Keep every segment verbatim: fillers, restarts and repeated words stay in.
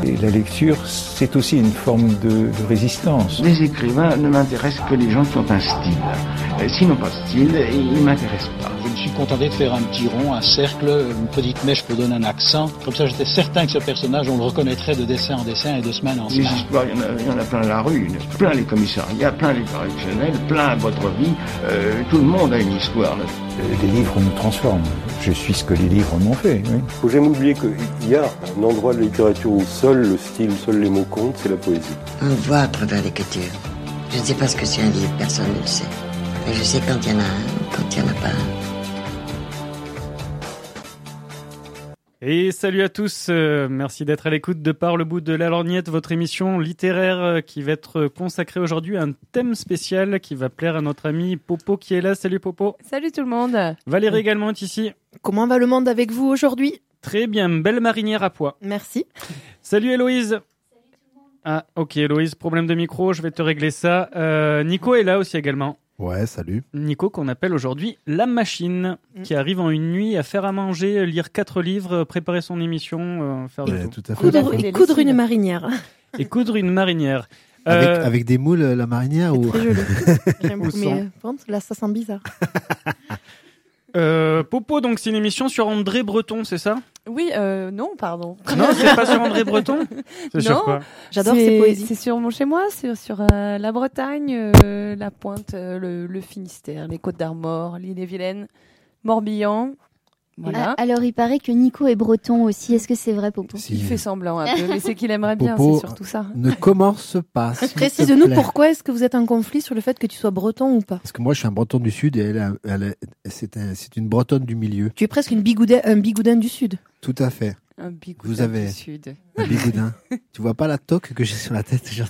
Et la lecture, c'est aussi une forme de, de résistance. Les écrivains ne m'intéressent que les gens qui ont un style. Euh, S'ils n'ont pas de style, ils ne m'intéressent pas. Je me suis contenté de faire un petit rond, un cercle, une petite mèche pour donner un accent. Comme ça, j'étais certain que ce personnage, on le reconnaîtrait de dessin en dessin et de semaine en semaine. Les histoires, il y, en a, il y en a plein la rue, plein les commissariats, plein les correctionnels, plein votre vie. Euh, tout le monde a une histoire. Les livres nous transforment. Je suis ce que les livres m'ont fait. Il oui. ne faut jamais oublier qu'il y a un endroit de la littérature où seul le style, seuls les mots comptent, c'est la poésie. On voit à travers l'écriture. Je ne sais pas ce que c'est un livre, personne ne le sait. Mais je sais quand il y en a un, quand il n'y en a pas un. Et salut à tous, euh, merci d'être à l'écoute de Par le bout de la lorgnette, votre émission littéraire euh, qui va être consacrée aujourd'hui à un thème spécial qui va plaire à notre ami Popo qui est là. Salut Popo. Salut tout le monde. Valérie également est ici. Comment va le monde avec vous aujourd'hui ? Très bien, belle marinière à pois. Merci. Salut Héloïse. Salut tout le monde. Ah ok Héloïse, problème de micro, je vais te régler ça. Euh, Nico est là aussi également. Ouais, salut. Nico, qu'on appelle aujourd'hui La Machine, mmh. qui arrive en une nuit à faire à manger, lire quatre livres, préparer son émission, euh, faire ouais, de tout. tout à fait. Coudre, et coudre une marinière. Et coudre une marinière. Avec, euh... avec des moules, la marinière ou... Très joli. J'aime beaucoup, mais là, ça sent bizarre. Euh, Popo, donc c'est une émission sur André Breton, c'est ça ? Oui, euh, non, pardon. Non, c'est pas sur André Breton ? C'est non, sur quoi ? J'adore ces poésies. C'est sur mon chez-moi, c'est sur euh, la Bretagne, euh, la Pointe, euh, le, le Finistère, les Côtes d'Armor, l'Ille-et-Vilaine, Morbihan. Voilà. Ah, alors, il paraît que Nico est breton aussi. Est-ce que c'est vrai, Popo ? si. Il fait semblant un peu, mais c'est qu'il aimerait bien, Popo, c'est surtout ça. Ne commence pas. Précise-nous pourquoi est-ce que vous êtes en conflit sur le fait que tu sois breton ou pas ? Parce que moi, je suis un breton du Sud et elle, elle, elle c'est, un, c'est une bretonne du milieu. Tu es presque une bigoudin, un bigoudin du Sud. Tout à fait. Un bigoudin vous avez du Sud. Un bigoudin. Tu vois pas la toque que j'ai sur la tête aujourd'hui ?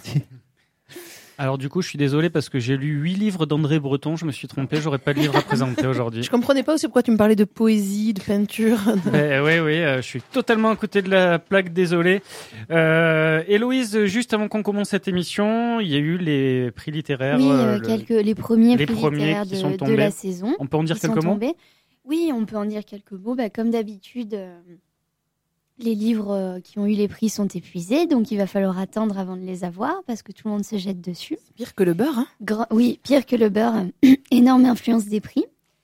Alors du coup, je suis désolé parce que j'ai lu huit livres d'André Breton. Je me suis trompé, j'aurais pas de livre à présenter aujourd'hui. Je comprenais pas aussi pourquoi tu me parlais de poésie, de peinture. Ben, oui, oui, euh, je suis totalement à côté de la plaque, désolé. Euh, Héloïse, juste avant qu'on commence cette émission, il y a eu les prix littéraires. Oui, euh, euh, quelques, les premiers les prix premiers littéraires qui de, sont tombés. de la saison. On peut en dire quelques mots ? Tombés. Oui, on peut en dire quelques mots. Bah, comme d'habitude, euh, les livres euh, qui ont eu les prix sont épuisés, donc il va falloir attendre avant de les avoir parce que tout le monde se jette dessus. C'est pire que le beurre, hein ? Gra- Oui, pire que le beurre. Énorme influence des prix.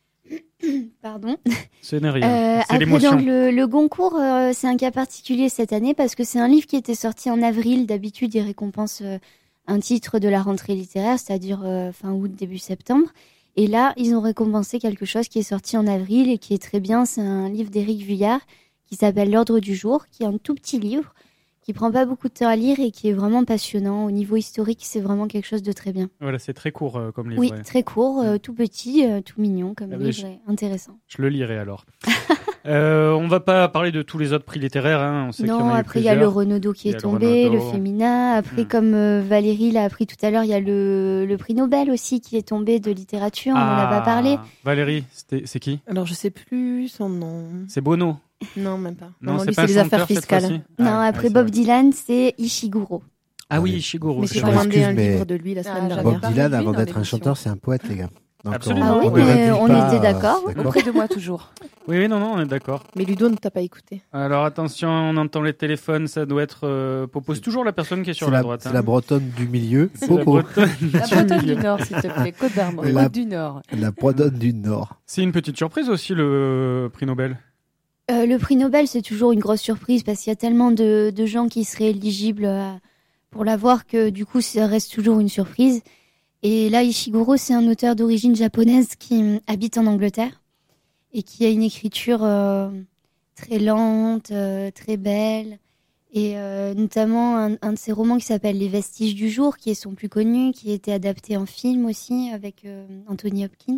Pardon. Ce n'est rien, Euh, c'est après, l'émotion. donc, le, le Goncourt, euh, c'est un cas particulier cette année parce que c'est un livre qui était sorti en avril. D'habitude, ils récompensent euh, un titre de la rentrée littéraire, c'est-à-dire euh, fin août, début septembre. Et là, ils ont récompensé quelque chose qui est sorti en avril et qui est très bien. C'est un livre d'Éric Vuillard qui s'appelle L'Ordre du jour, qui est un tout petit livre, qui prend pas beaucoup de temps à lire et qui est vraiment passionnant. Au niveau historique, c'est vraiment quelque chose de très bien. Voilà, c'est très court euh, comme livre. Oui, ouais. très court, euh, tout petit, euh, tout mignon comme Ah, livre, je... et intéressant. Je le lirai alors. euh, on va pas parler de tous les autres prix littéraires. Hein. On sait non, qu'il y en a après il y a le Renaudot qui est tombé, le, le Féminin. Après, hmm. comme euh, Valérie l'a appris tout à l'heure, il y a le, le prix Nobel aussi qui est tombé de littérature. Ah, on n'en a pas parlé. Valérie, c'était, c'est qui ? Alors, je sais plus son nom. C'est Bono. Non, même pas. Non, non, c'est lui, pas c'est les chanteur, affaires fiscales. Non, ah, après ouais, Bob Dylan, c'est Ishiguro. Ah oui, Ishiguro. Mais j'ai commandé un livre de lui la semaine ah, dernière. Bob Dylan, avant d'être un chanteur, c'est un poète, les gars. Donc Absolument. Ah oui, mais on pas... était d'accord. Euh, Auprès de moi, toujours. Oui, oui, non, non, on est d'accord. Mais Ludo ne t'a pas écouté. Alors attention, on entend les téléphones, ça doit être... Euh, Popo, c'est toujours la personne qui est sur c'est la, la droite. C'est hein. la bretonne du milieu. C'est Popo. la bretonne, la bretonne du Nord, s'il te plaît. Côte d'Armor. La... Côte du Nord. La bretonne du Nord. C'est une petite surprise aussi, le prix Nobel. Euh, le prix Nobel, c'est toujours une grosse surprise parce qu'il y a tellement de, de gens qui seraient éligibles à, pour l'avoir que du coup, ça reste toujours une surprise. Et là, Ishiguro, c'est un auteur d'origine japonaise qui habite en Angleterre et qui a une écriture euh, très lente, euh, très belle. Et euh, notamment un, un de ses romans qui s'appelle Les Vestiges du jour, qui est son plus connu, qui a été adapté en film aussi avec euh, Anthony Hopkins.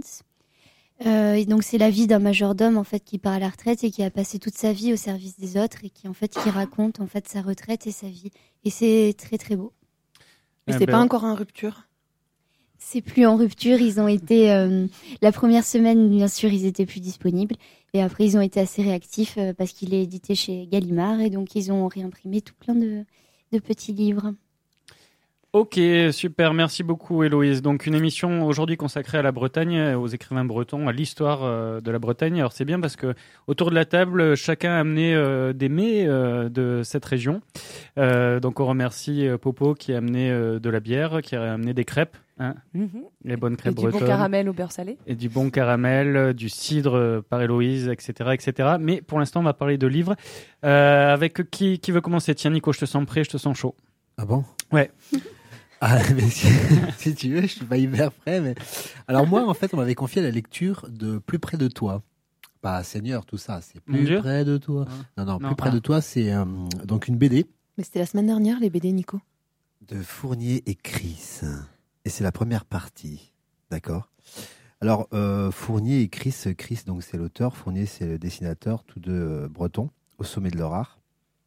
Euh, et donc c'est la vie d'un majordome en fait qui part à la retraite et qui a passé toute sa vie au service des autres et qui en fait qui raconte en fait sa retraite et sa vie. Et c'est très très beau. Mais eh c'est ben... pas encore en rupture. C'est plus en rupture. Ils ont été euh, la première semaine, bien sûr, ils étaient plus disponibles. Et après, ils ont été assez réactifs euh, parce qu'il est édité chez Gallimard et donc ils ont réimprimé tout plein de, de petits livres. Ok, super, merci beaucoup Héloïse. Donc une émission aujourd'hui consacrée à la Bretagne, aux écrivains bretons, à l'histoire euh, de la Bretagne. Alors c'est bien parce que autour de la table, chacun a amené euh, des mets euh, de cette région. Euh, donc on remercie euh, Popo qui a amené euh, de la bière, qui a amené des crêpes, hein, mm-hmm. les bonnes crêpes et bretonnes. Du bon caramel au beurre salé. Et du bon caramel, euh, du cidre euh, par Héloïse, et cetera, et cetera. Mais pour l'instant, on va parler de livres. Euh, avec qui, qui veut commencer? Tiens Nico, je te sens prêt, je te sens chaud. Ah bon? Ouais. Ah, mais si, si tu veux, je suis pas hyper prêt. Mais... Alors moi, en fait, on m'avait confié la lecture de Plus près de toi. Pas Seigneur, tout ça. C'est Plus Dieu près de toi. Ah. Non, non, Non, Plus près ah. de toi, c'est euh, donc une B D. Mais c'était la semaine dernière, les B D, Nico. De Fournier et Chris. Et c'est la première partie. D'accord. Alors, euh, Fournier et Chris, Chris, donc c'est l'auteur, Fournier, c'est le dessinateur, tous deux euh, bretons, au sommet de leur art.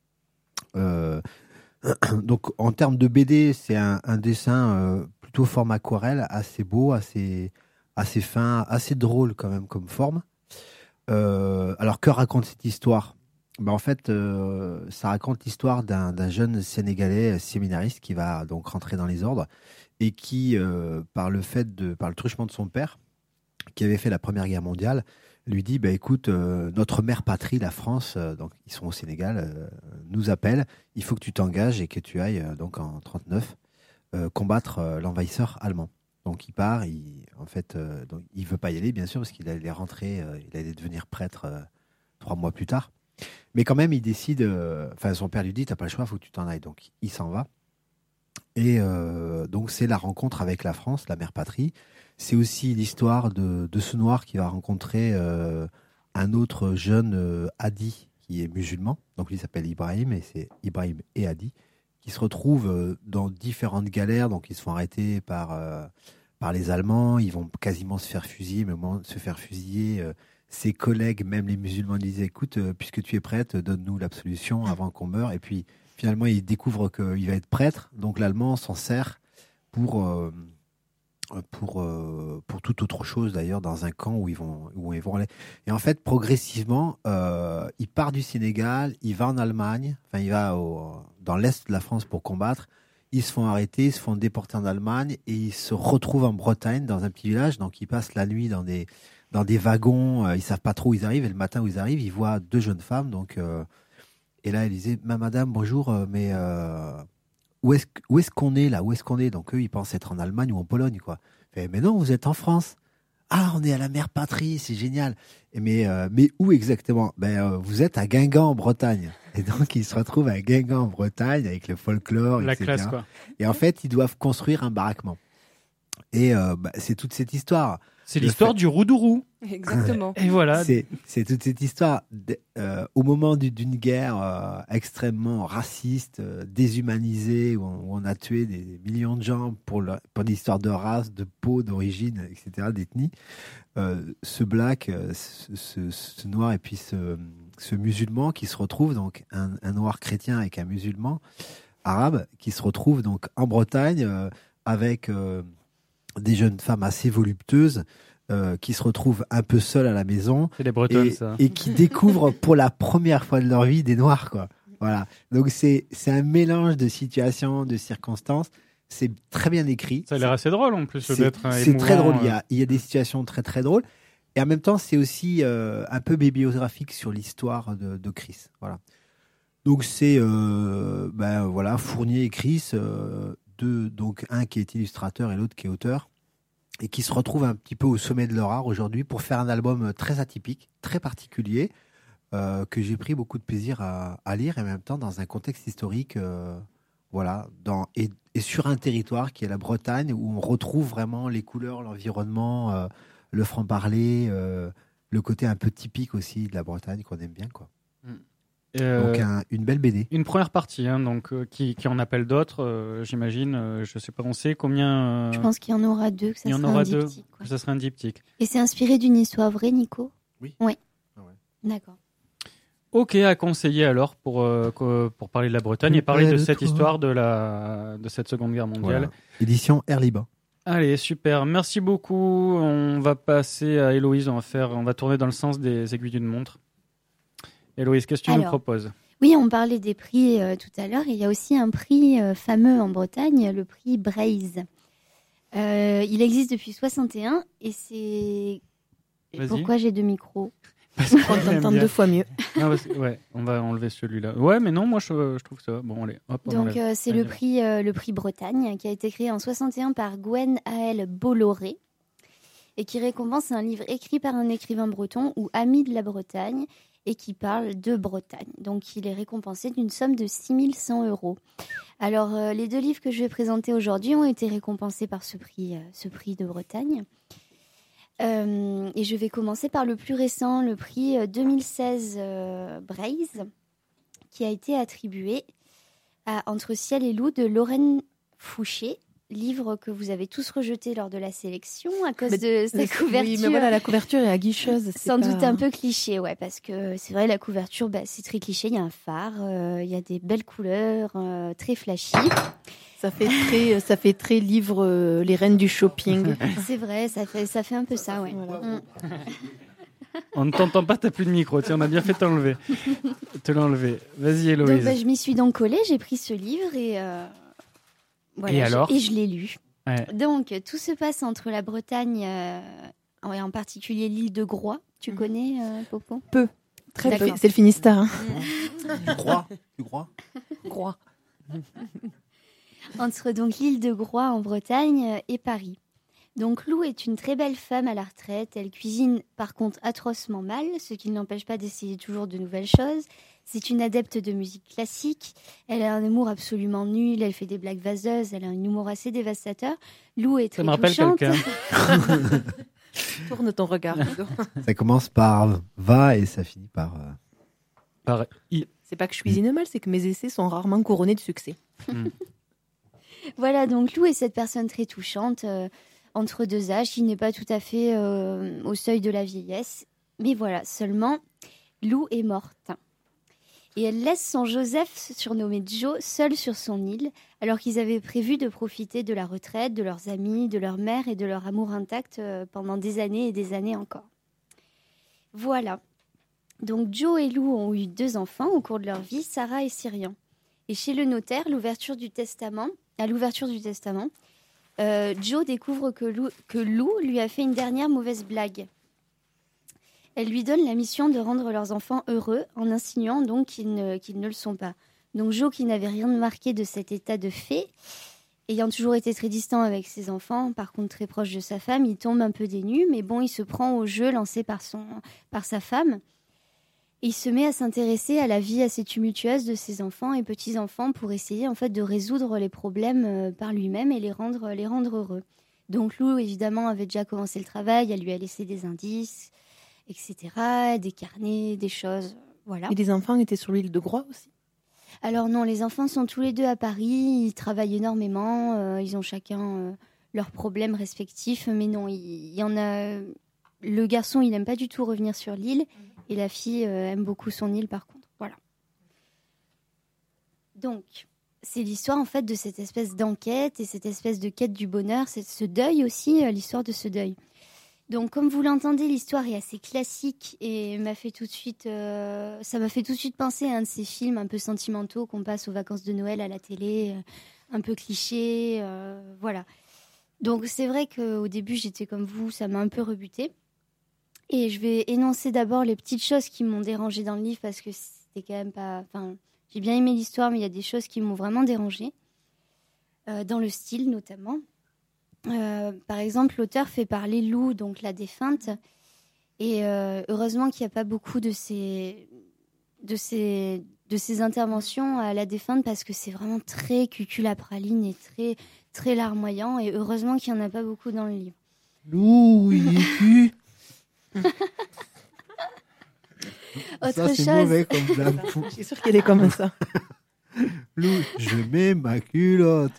Euh, donc, en termes de B D, c'est un, un dessin euh, plutôt forme aquarelle, assez beau, assez, assez fin, assez drôle quand même comme forme. Euh, alors, que raconte cette histoire? Ben, en fait, euh, ça raconte l'histoire d'un, d'un jeune Sénégalais séminariste qui va donc rentrer dans les ordres et qui, euh, par le fait de, par le truchement de son père, qui avait fait la Première Guerre mondiale, lui dit bah, écoute, euh, notre mère patrie, la France, euh, donc ils sont au Sénégal, euh, nous appelle, il faut que tu t'engages et que tu ailles euh, donc en trente-neuf euh, combattre euh, l'envahisseur allemand. Donc il part, il, en fait, euh, donc, il veut pas y aller bien sûr parce qu'il allait rentrer, euh, il allait devenir prêtre euh, trois mois plus tard. Mais quand même, il décide, enfin euh, son père lui dit t'as pas le choix, il faut que tu t'en ailles. Donc il s'en va. Et euh, donc c'est la rencontre avec la France, la mère patrie. C'est aussi l'histoire de, de ce noir qui va rencontrer euh, un autre jeune euh, Hadi qui est musulman. Donc lui s'appelle Ibrahim et c'est Ibrahim et Hadi qui se retrouvent euh, dans différentes galères. Donc ils se font arrêter par, euh, par les Allemands. Ils vont quasiment se faire fusiller, mais au moment de se faire fusiller, euh, ses collègues, même les musulmans, disaient écoute, euh, puisque tu es prêtre, donne-nous l'absolution avant qu'on meure. Et puis finalement, il découvre qu'il va être prêtre. Donc l'Allemand s'en sert pour... Euh, pour euh, pour toute autre chose d'ailleurs dans un camp où ils vont où ils vont aller. Et en fait progressivement euh, il part du Sénégal, il va en Allemagne, enfin il va au, dans l'est de la France pour combattre. Ils se font arrêter, ils se font déporter en Allemagne et ils se retrouvent en Bretagne dans un petit village. Donc ils passent la nuit dans des dans des wagons, euh, ils savent pas trop où ils arrivent et le matin où ils arrivent ils voient deux jeunes femmes. Donc euh, et là ils disaient ma madame bonjour euh, mais euh, Où est-ce, où est-ce qu'on est là? Où est-ce qu'on est? Donc eux, ils pensent être en Allemagne ou en Pologne, quoi. Fait, mais non, vous êtes en France. Ah, on est à la mère patrie, c'est génial. Et mais, euh, mais où exactement? Ben, euh, vous êtes à Guingamp, en Bretagne. Et donc, ils se retrouvent à Guingamp, en Bretagne, avec le folklore, la et cetera. classe, quoi. Et en fait, ils doivent construire un baraquement. Et euh, bah, c'est toute cette histoire. C'est l'histoire fait... du Roudourou. Exactement. Et voilà. C'est, c'est toute cette histoire. De, euh, au moment du, d'une guerre euh, extrêmement raciste, euh, déshumanisée, où on, où on a tué des, des millions de gens pour, le, pour des histoires de race, de peau, d'origine, et cetera, d'ethnie, euh, ce black, euh, ce, ce, ce noir et puis ce, ce musulman qui se retrouve, donc un, un noir chrétien avec un musulman arabe, qui se retrouve donc en Bretagne euh, avec... Euh, des jeunes femmes assez voluptueuses euh, qui se retrouvent un peu seules à la maison. C'est les Bretonnes, et, ça. Et qui découvrent pour la première fois de leur vie des Noirs, quoi. Voilà. Donc c'est, c'est un mélange de situations, de circonstances. C'est très bien écrit. Ça a l'air assez drôle en plus c'est, d'être C'est émouvant, très drôle. Euh... Il y a, il y a des situations très très drôles. Et en même temps, c'est aussi euh, un peu bibliographique sur l'histoire de, de Chris. Voilà. Donc c'est euh, ben voilà, Fournier et Chris. Euh, Deux, donc un qui est illustrateur et l'autre qui est auteur, et qui se retrouvent un petit peu au sommet de leur art aujourd'hui pour faire un album très atypique, très particulier, euh, que j'ai pris beaucoup de plaisir à, à lire, et en même temps dans un contexte historique, euh, voilà, dans, et, et sur un territoire qui est la Bretagne, où on retrouve vraiment les couleurs, l'environnement, euh, le franc-parler, euh, le côté un peu typique aussi de la Bretagne qu'on aime bien, quoi. Mm. Euh, donc un, une belle B D. Une première partie, hein, donc euh, qui, qui en appelle d'autres, euh, j'imagine. Euh, je sais pas, on sait combien. Euh... Je pense qu'il y en aura deux, que ça Il y en sera aura un deux. diptyque. Que ça sera un diptyque. Et c'est inspiré d'une histoire vraie, Nico? Oui. Ouais. Ah ouais. D'accord. Ok, à conseiller alors pour euh, pour parler de la Bretagne et parler de, de cette toi. histoire de la de cette Seconde Guerre mondiale. Voilà. Édition Air Liban. Allez, super, merci beaucoup. On va passer à Héloïse, on va faire, on va tourner dans le sens des aiguilles d'une montre. Héloïse, qu'est-ce que tu Alors, nous proposes? Oui, on parlait des prix euh, tout à l'heure. Il y a aussi un prix euh, fameux en Bretagne, le prix Braise. Euh, il existe depuis soixante et un et c'est... Vas-y. Pourquoi j'ai deux micros? Parce On t'entend deux fois mieux. Non, parce que- ouais, on va enlever celui-là. Ouais, mais non, moi je, je trouve ça. Bon, allez, hop, on Donc enlève. euh, c'est Allez, le va. prix, euh, le prix Bretagne qui a été créé en soixante et un par Gwen Aël Bolloré et qui récompense un livre écrit par un écrivain breton ou ami de la Bretagne et qui parle de Bretagne. Donc il est récompensé d'une somme de six mille cent euros. Alors euh, les deux livres que je vais présenter aujourd'hui ont été récompensés par ce prix, euh, ce prix de Bretagne. Euh, et je vais commencer par le plus récent, le prix euh, deux mille seize euh, Braise, qui a été attribué à Entre ciel et loup de Lorraine Fouché, livre que vous avez tous rejeté lors de la sélection à cause Mais- de sa mais- couverture. Oui, mais voilà, la couverture est aguicheuse. c'est Sans pas- doute un peu cliché, ouais, parce que c'est vrai, la couverture, bah, c'est très cliché. Il y a un phare, euh, il y a des belles couleurs, euh, très flashy. Ça fait très, ça fait très livre euh, Les Reines du shopping. C'est vrai, ça fait, ça fait un peu ça, ouais. Mm. On ne t'entend pas, t'as plus de micro. Tiens, on a bien fait t'enlever. te l'enlever. Vas-y, Héloïse. Donc, bah, je m'y suis donc collée, j'ai pris ce livre et, euh, voilà, Et je- alors et je l'ai lu. Ouais. Donc, tout se passe entre la Bretagne, euh, et en particulier l'île de Groix. Tu connais, euh, Popo? Peu. Très peu. D'accord. C'est le Finistère. Hein. Tu crois Tu crois Groix. Entre donc l'île de Groix en Bretagne euh, et Paris. Donc Lou est une très belle femme à la retraite. Elle cuisine par contre atrocement mal, ce qui ne l'empêche pas d'essayer toujours de nouvelles choses. C'est une adepte de musique classique. Elle a un humour absolument nul. Elle fait des blagues vaseuses. Elle a un humour assez dévastateur. Lou est très Ça me rappelle touchante. quelqu'un. Tourne ton regard. Ça commence par va et ça finit par. euh, Par I. C'est pas que je cuisine mal, c'est que mes essais sont rarement couronnés de succès. Voilà, donc Lou est cette personne très touchante, euh, entre deux âges, qui n'est pas tout à fait euh, au seuil de la vieillesse. Mais voilà, seulement, Lou est morte. Et elle laisse son Joseph, surnommé Joe, seul sur son île, alors qu'ils avaient prévu de profiter de la retraite, de leurs amis, de leur mère et de leur amour intact euh, pendant des années et des années encore. Voilà. Donc Joe et Lou ont eu deux enfants au cours de leur vie, Sarah et Cyrian. Et chez le notaire, l'ouverture du testament, à l'ouverture du testament, euh, Joe découvre que Lou, que Lou lui a fait une dernière mauvaise blague. Elle lui donne la mission de rendre leurs enfants heureux en insinuant donc qu'ils ne, qu'ils ne le sont pas. Donc Joe, qui n'avait rien remarqué de cet état de fait, ayant toujours été très distant avec ses enfants, par contre très proche de sa femme, il tombe un peu dénu, mais bon, il se prend au jeu lancé par, son, par sa femme. Et il se met à s'intéresser à la vie assez tumultueuse de ses enfants et petits-enfants pour essayer en fait de résoudre les problèmes euh, par lui-même et les rendre, les rendre heureux. Donc Lou, évidemment, avait déjà commencé le travail, elle lui a laissé des indices, et cetera, des carnets, des choses, voilà. Et les enfants étaient sur l'île de Groix aussi. Alors non, les enfants sont tous les deux à Paris, ils travaillent énormément, euh, ils ont chacun euh, leurs problèmes respectifs, mais non, il, il y en a... Le garçon, il n'aime pas du tout revenir sur l'île, et la fille euh, aime beaucoup son île par contre. Voilà. Donc, c'est l'histoire en fait de cette espèce d'enquête et cette espèce de quête du bonheur, c'est ce deuil aussi, euh, l'histoire de ce deuil. Donc, comme vous l'entendez, l'histoire est assez classique et m'a fait tout de suite, euh, ça m'a fait tout de suite penser à un de ces films un peu sentimentaux qu'on passe aux vacances de Noël à la télé, euh, un peu cliché, euh, voilà. Donc, c'est vrai qu'au début, j'étais comme vous, ça m'a un peu rebuté. Et je vais énoncer d'abord les petites choses qui m'ont dérangée dans le livre parce que c'était quand même pas... Enfin, j'ai bien aimé l'histoire, mais il y a des choses qui m'ont vraiment dérangée, euh, dans le style notamment. Euh, par exemple, l'auteur fait parler Lou, donc la défunte, et euh, heureusement qu'il n'y a pas beaucoup de ces, de, ces, de ces interventions à la défunte parce que c'est vraiment très cuculapraline et très, très larmoyant, et heureusement qu'il n'y en a pas beaucoup dans le livre. Lou, il est cul. Autre ça, c'est chose. mauvais comme blague. Je suis sûre qu'elle est comme ça. Lou, je mets ma culotte.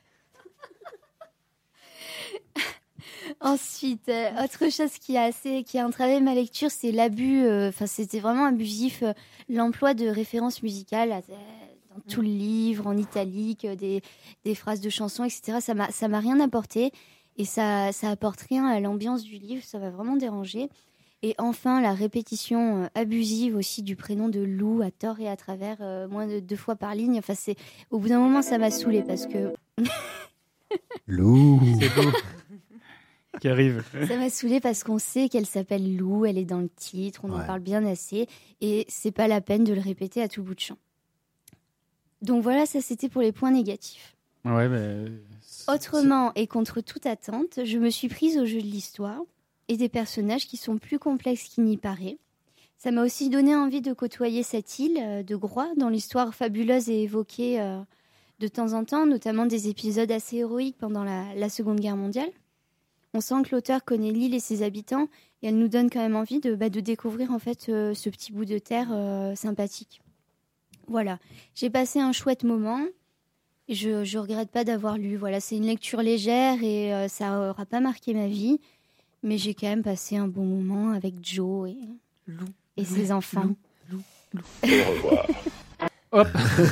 Ensuite, euh, autre chose qui a assez, qui a entravé ma lecture, c'est l'abus. Enfin, euh, c'était vraiment abusif. Euh, l'emploi de références musicales euh, dans tout le livre, en italique, euh, des, des phrases de chansons, et cetera. Ça m'a, ça m'a rien apporté et ça, ça apporte rien à l'ambiance du livre. Ça m'a vraiment dérangé. Et enfin, la répétition euh, abusive aussi du prénom de Lou à tort et à travers, euh, moins de deux fois par ligne. Enfin, c'est... Au bout d'un moment, ça m'a saoulée parce que... Lou. C'est Lou qui arrive. Ça m'a saoulée parce qu'on sait qu'elle s'appelle Lou, elle est dans le titre, on en Ouais. parle bien assez. Et c'est pas la peine de le répéter à tout bout de champ. Donc voilà, ça c'était pour les points négatifs. Ouais, mais... c'est- Autrement, et contre toute attente, je me suis prise au jeu de l'histoire et des personnages qui sont plus complexes qu'il n'y paraît. Ça m'a aussi donné envie de côtoyer cette île euh, de Groix, dont l'histoire fabuleuse est évoquée euh, de temps en temps, notamment des épisodes assez héroïques pendant la, la Seconde Guerre mondiale. On sent que l'auteur connaît l'île et ses habitants, et elle nous donne quand même envie de, bah, de découvrir en fait euh, ce petit bout de terre euh, sympathique. Voilà, j'ai passé un chouette moment. Et je je regrette pas d'avoir lu. Voilà, c'est une lecture légère et euh, ça aura pas marqué ma vie, mais j'ai quand même passé un bon moment avec Joe et Lou. et Lou. ses enfants. Lou. Lou. Au revoir. Hop.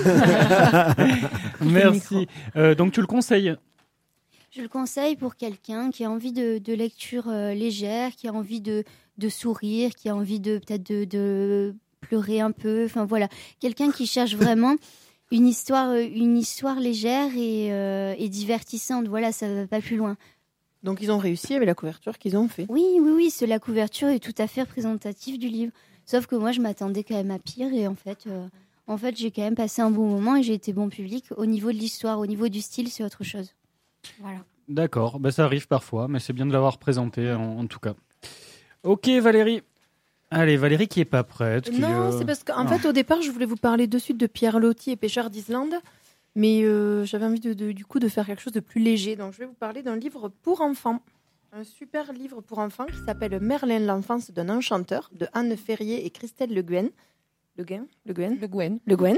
le Merci. micro. Euh, donc tu le conseilles? Je le conseille pour quelqu'un qui a envie de, de lecture euh, légère, qui a envie de, de sourire, qui a envie de peut-être de, de pleurer un peu. Enfin voilà, quelqu'un qui cherche vraiment une histoire, une histoire légère et, euh, et divertissante. Voilà, ça va pas plus loin. Donc ils ont réussi avec la couverture qu'ils ont fait. Oui, oui, oui, c'est, la couverture est tout à fait représentative du livre. Sauf que moi, je m'attendais quand même à pire et en fait, euh, en fait, j'ai quand même passé un bon moment et j'ai été bon public. Au niveau de l'histoire, au niveau du style, c'est autre chose. Voilà. D'accord, bah, ça arrive parfois, mais c'est bien de l'avoir présenté en, en tout cas. Ok Valérie. Allez, Valérie qui est pas prête. Qui, Non, euh, c'est parce qu'en non. fait, au départ, je voulais vous parler de suite de Pierre Loti et Pêcheur d'Islande, mais euh, j'avais envie de, de- du coup de faire quelque chose de plus léger. Donc, je vais vous parler d'un livre pour enfants, un super livre pour enfants qui s'appelle Merlin, l'enfance d'un enchanteur, de Anne Ferrier et Christelle Le Guen. Le Guen, Le Guen, Le Gwen. Le Guen,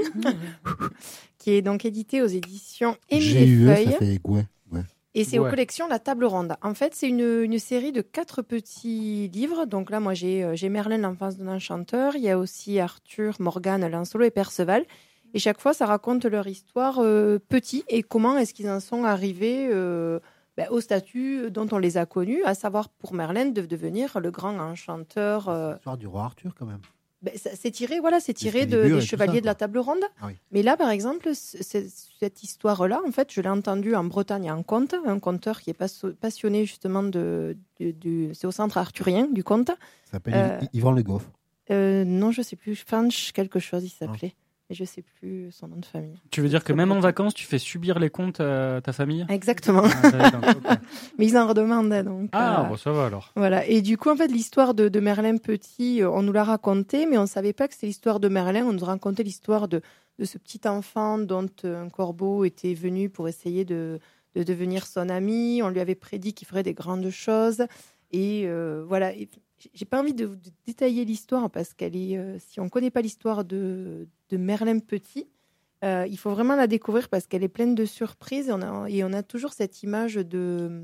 qui est donc édité aux éditions Émile G U E, Feuille. ça fait Gouin. Ouais. Et c'est Ouais. aux collections La Table Ronde. En fait, c'est une, une série de quatre petits livres. Donc là, moi, j'ai, euh, j'ai Merlin, l'enfance d'un enchanteur. Il y a aussi Arthur, Morgane, Lancelot et Perceval. Et chaque fois, ça raconte leur histoire euh, petit et comment est-ce qu'ils en sont arrivés euh, ben, au statut dont on les a connus, à savoir pour Merlin de devenir le grand enchanteur. euh, L'histoire du roi Arthur, quand même. ben, ça- c'est tiré, voilà, c'est tiré de- Excalibur des et tout Chevaliers ça, de la quoi. Table Ronde. Ah oui. Mais là, par exemple, c- c- cette histoire-là, en fait, je l'ai entendue en Bretagne en conte, un conteur qui est pas- passionné justement de, du, du- c'est au centre arthurien du conte. Ça s'appelle Euh, I- Yvan Le Goff. Euh, non, je sais plus, Fanch quelque chose, il s'appelait. Mais je sais plus son nom de famille. Tu veux dire que même en vacances, tu fais subir les comptes à ta famille? Exactement. Ah, d'accord, ok. Mais ils en redemandaient donc. Ah, euh, bon, ça va alors. Voilà. Et du coup, en fait, l'histoire de, de Merlin Petit, euh, on nous l'a racontée, mais on ne savait pas que c'était l'histoire de Merlin. On nous racontait l'histoire de, de ce petit enfant dont euh, un corbeau était venu pour essayer de, de devenir son ami. On lui avait prédit qu'il ferait des grandes choses. Et euh, voilà. Et j'ai pas envie de, de détailler l'histoire parce qu'elle est, euh, si on ne connaît pas l'histoire de, de Merlin Petit, euh, il faut vraiment la découvrir parce qu'elle est pleine de surprises. Et on a, et on a toujours cette image de,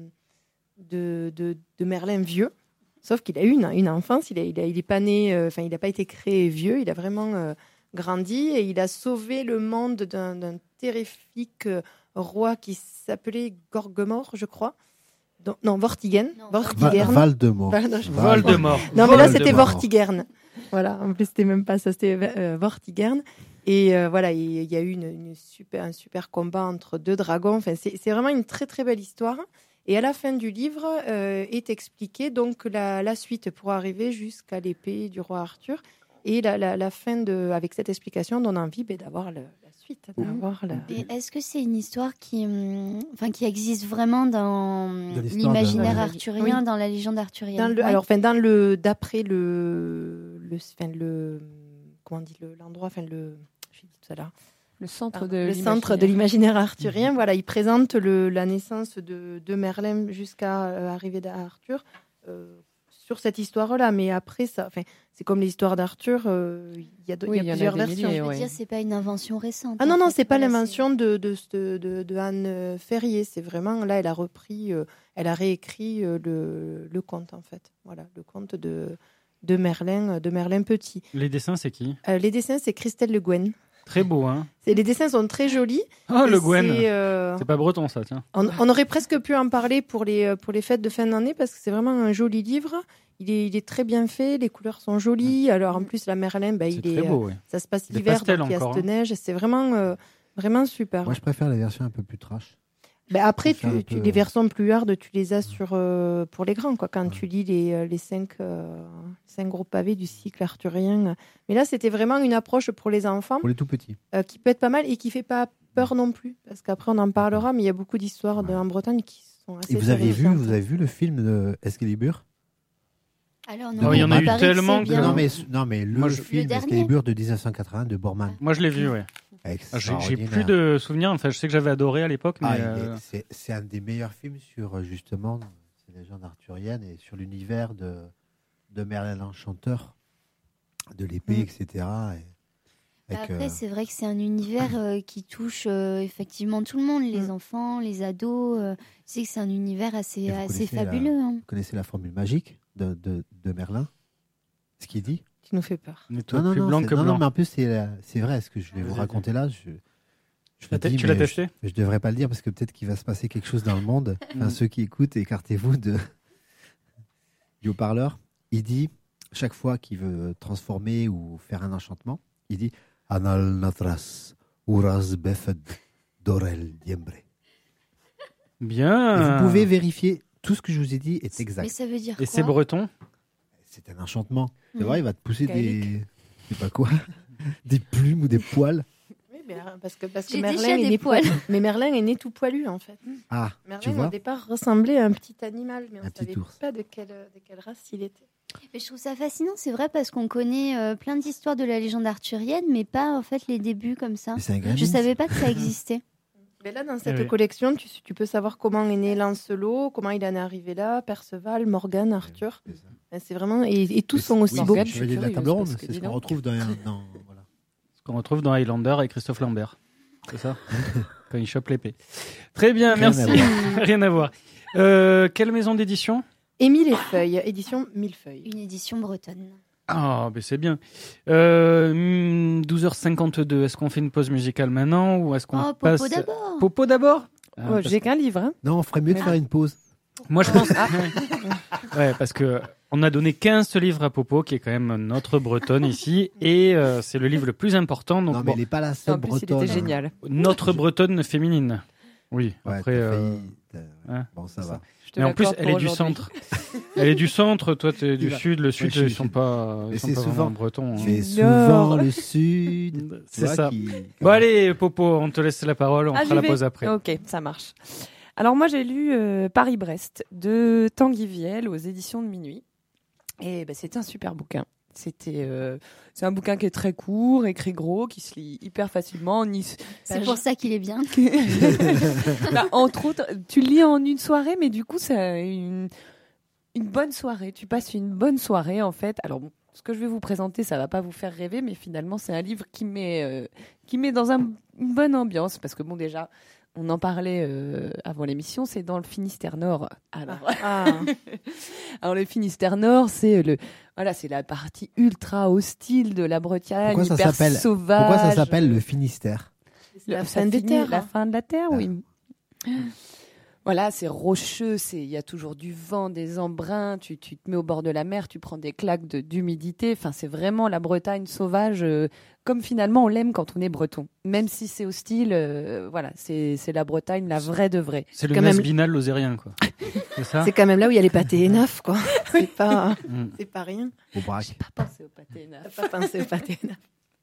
de, de, de Merlin vieux. Sauf qu'il a eu une, une enfance, il n'est il a, il est pas né, euh, enfin, il n'a pas été créé vieux, il a vraiment euh, grandi et il a sauvé le monde d'un d'un terrifique euh, roi qui s'appelait Gorgomor, je crois. Donc- non, Vortigern. Non, Va- Vortigern. Valdemort. Val- non, je- Voldemort. non, mais là, c'était Voldemort. Vortigern. Voilà, en plus, c'était même pas ça, c'était euh, Vortigern. Et euh, voilà, il il y a eu une, une super, un super combat entre deux dragons. Enfin, c'est c'est vraiment une très, très belle histoire. Et à la fin du livre euh, est expliqué donc la, la suite pour arriver jusqu'à l'épée du roi Arthur. Et la, la, la fin, de, avec cette explication, donne envie ben, d'avoir le- la suite. D'avoir la... Et est-ce que c'est une histoire qui, hum, enfin, qui existe vraiment dans l'histoire l'imaginaire de- arthurien, Oui. dans la légende arthurienne? Dans le, Ouais. alors, enfin, dans le, d'après le, le, enfin, le, comment on dit le, l'endroit, enfin le, j'ai dit tout à l'heure, Le centre de le l'imaginaire. centre de l'imaginaire arthurien. Voilà, il présente le, la naissance de, de Merlin jusqu'à euh, arriver d'Arthur euh, sur cette histoire-là. Mais après, ça, enfin, c'est comme l'histoire d'Arthur. euh, Il y a, de- Oui, il y il y a en a plusieurs des versions. milliers, Je veux ouais. dire, c'est pas une invention récente. Ah non, en non, fait. c'est pas Voilà, l'invention de, de, de, de, de Anne Ferrier. C'est vraiment, là, elle a repris, euh, elle a réécrit euh, le, le conte, en fait. Voilà, le conte de, de, Merlin, de Merlin Petit. Les dessins, c'est qui? Euh, les dessins, c'est Christelle Le Guen. Très beau, hein? C'est, les dessins sont très jolis. Oh, Et le Gwen! c'est, euh, C'est pas breton, ça, tiens. on, on aurait presque pu en parler pour les, pour les fêtes de fin d'année parce que c'est vraiment un joli livre. il est, il est très bien fait, les couleurs sont jolies. Alors en plus, la Merlin, bah, il est, beau, oui. ça se passe Des l'hiver, pastels donc il y a encore, cette hein. neige. C'est vraiment, euh, vraiment super. Moi, je préfère les versions un peu plus trash. Ben après, Je préfère tu, un tu- peu- les versions plus hard, tu les as sur, euh, pour les grands, quoi, quand tu lis les, euh, les cinq, euh, cinq gros pavés du cycle arthurien. Mais là, c'était vraiment une approche pour les enfants Pour les tout petits. euh, qui peut être pas mal et qui fait pas peur non plus. Parce qu'après, on en parlera, mais il y a beaucoup d'histoires de- en Bretagne qui sont assez Et vous avez vu, terrifiantes. vous avez vu le film de Excalibur? Alors Non, il y en a eu paraît que tellement c'est que- bien. Non mais, non, mais le Moi, je- film Le dernier. Excalibur de dix-neuf cent quatre-vingts de Borman. Moi, je l'ai vu, ouais. Ah, J'ai j'ai plus de souvenirs. Enfin, je sais que j'avais adoré à l'époque, mais Ah, il est- euh, c'est, c'est un des meilleurs films sur euh, justement ces légendes arthuriennes et sur l'univers de, de Merlin l'Enchanteur, de l'épée, Mm. et cetera. Et, Bah avec, Après, euh, c'est vrai que c'est un univers euh, qui touche euh, effectivement tout le monde, les Mm. enfants, les ados. euh, c'est que c'est un univers assez, et vous assez connaissez la- fabuleux. hein. Vous connaissez la formule magique de, de, de Merlin? Ce qu'il dit? Tu nous fais peur. on est toi Non, non, plus non, blanc c'est- que non, blanc. non, mais en plus, c'est, la- c'est vrai, ce que je vais vous Vas-y. raconter là. Je, je l'as le te- dis, tu l'as mais testé je, je devrais pas le dire parce que peut-être qu'il va se passer quelque chose dans le monde. Enfin, Mm. ceux qui écoutent, écartez-vous de... du haut-parleur. Il dit, chaque fois qu'il veut transformer ou faire un enchantement, il dit Anal natras, uras befed, dorel diembre. Bien. Et vous pouvez vérifier, tout ce que je vous ai dit est Mais exact. ça veut dire Et quoi c'est breton. C'est un enchantement. C'est Mm. vrai, il va te pousser Gaélique. des... Je sais pas quoi, des plumes ou des poils. Oui, mais, euh, parce que, parce que J'ai Merlin déjà est des né poils. poilu. Mais Merlin est né tout poilu, en fait. Ah, tu Merlin, vois au départ, ressemblait à un petit animal, mais on Un ne petit savait ours. pas de quelle, de quelle race il était. Mais je trouve ça fascinant, c'est vrai, parce qu'on connaît euh, plein d'histoires de la légende arthurienne, mais pas en fait les débuts comme ça. Mais c'est un Je Gremlins. savait pas que ça existait. Mais là, dans cette oui. collection, tu, tu peux savoir comment est né Lancelot, comment il en est arrivé là, Perceval, Morgane, Arthur. C'est ça. Ben, C'est vraiment et, et tous Mais sont c'est- aussi oui, beaux. c'est le Je suis chevalier de la curieuse, table ronde, parce que c'est dis ce qu'on donc. retrouve dans... dans voilà. Ce qu'on retrouve dans Highlander avec Christophe Lambert. C'est ça Quand il chope l'épée. Très bien, Rien merci. à Rien à voir. Euh, quelle maison d'édition? Émile et Feuilles, édition Millefeuille. Une édition bretonne. Ah, ben c'est bien. Euh, hmm, douze heures cinquante-deux. Est-ce qu'on fait une pause musicale maintenant ou est-ce qu'on Oh, passe Popo d'abord. Popo d'abord. Ah, Oh, parce- j'ai qu'un livre. Hein. Non, on ferait mieux de faire une pause. Moi, je pense. Ouais, parce que on a donné quinze livres à Popo, qui est quand même notre bretonne ici, et euh, c'est le livre le plus important. Donc, Non, mais bon, elle n'est pas la seule En plus, il bretonne. était hein. génial. notre bretonne féminine. Oui. Ouais, Après, t'as euh, failli, t'as- hein, bon, ça c'est va. ça. Je te mais en plus, l'accorde elle est pour du aujourd'hui. centre. Elle est du centre. Toi, t'es du Il va- sud. Le sud, je suis ils du sont sud. pas, ils Mais sont c'est pas souvent- vraiment bretons. hein. C'est Nord. souvent le sud. C'est tu vois, ça. qui- Bon, allez, Popo, on te laisse la parole. On Ah, fera j'y la vais. pause après. Ok, ça marche. Alors moi j'ai lu euh, Paris-Brest de Tanguy Viel aux éditions de Minuit. Et ben, c'était un super bouquin. C'était, euh, c'est un bouquin qui est très court, écrit gros, qui se lit hyper facilement. En y- C'est pour ça qu'il est bien. Bah, entre autres, tu le lis en une soirée, mais du coup, c'est une, une bonne soirée. Tu passes une bonne soirée, en fait. Alors, bon, ce que je vais vous présenter, ça va pas vous faire rêver, mais finalement, c'est un livre qui met, euh, qui met dans un- une bonne ambiance. Parce que, bon, déjà, on en parlait euh, avant l'émission, c'est dans le Finistère Nord. Alors, Ah, alors le Finistère Nord, c'est le, voilà, c'est la partie ultra hostile de la Bretagne, Pourquoi ça hyper s'appelle- sauvage. Pourquoi ça s'appelle le Finistère? c'est la Le- fin ça des finit- terres. La fin de la terre, Ah. oui. Voilà, c'est rocheux, c'est il y a toujours du vent, des embruns, tu, tu te mets au bord de la mer, tu prends des claques de- d'humidité. Enfin, c'est vraiment la Bretagne sauvage, euh, comme finalement on l'aime quand on est breton. Même si c'est hostile, euh, voilà, c'est c'est la Bretagne, la vraie de vraie. C'est le quand même- Nesbinal lozérien, quoi. C'est ça. C'est quand même là où il y a les pâtés neufs, quoi. C'est pas, Mm. c'est pas rien. Au braque. J'ai pas pensé au pâté neuf. T'as pas pensé aux pâtés neufs.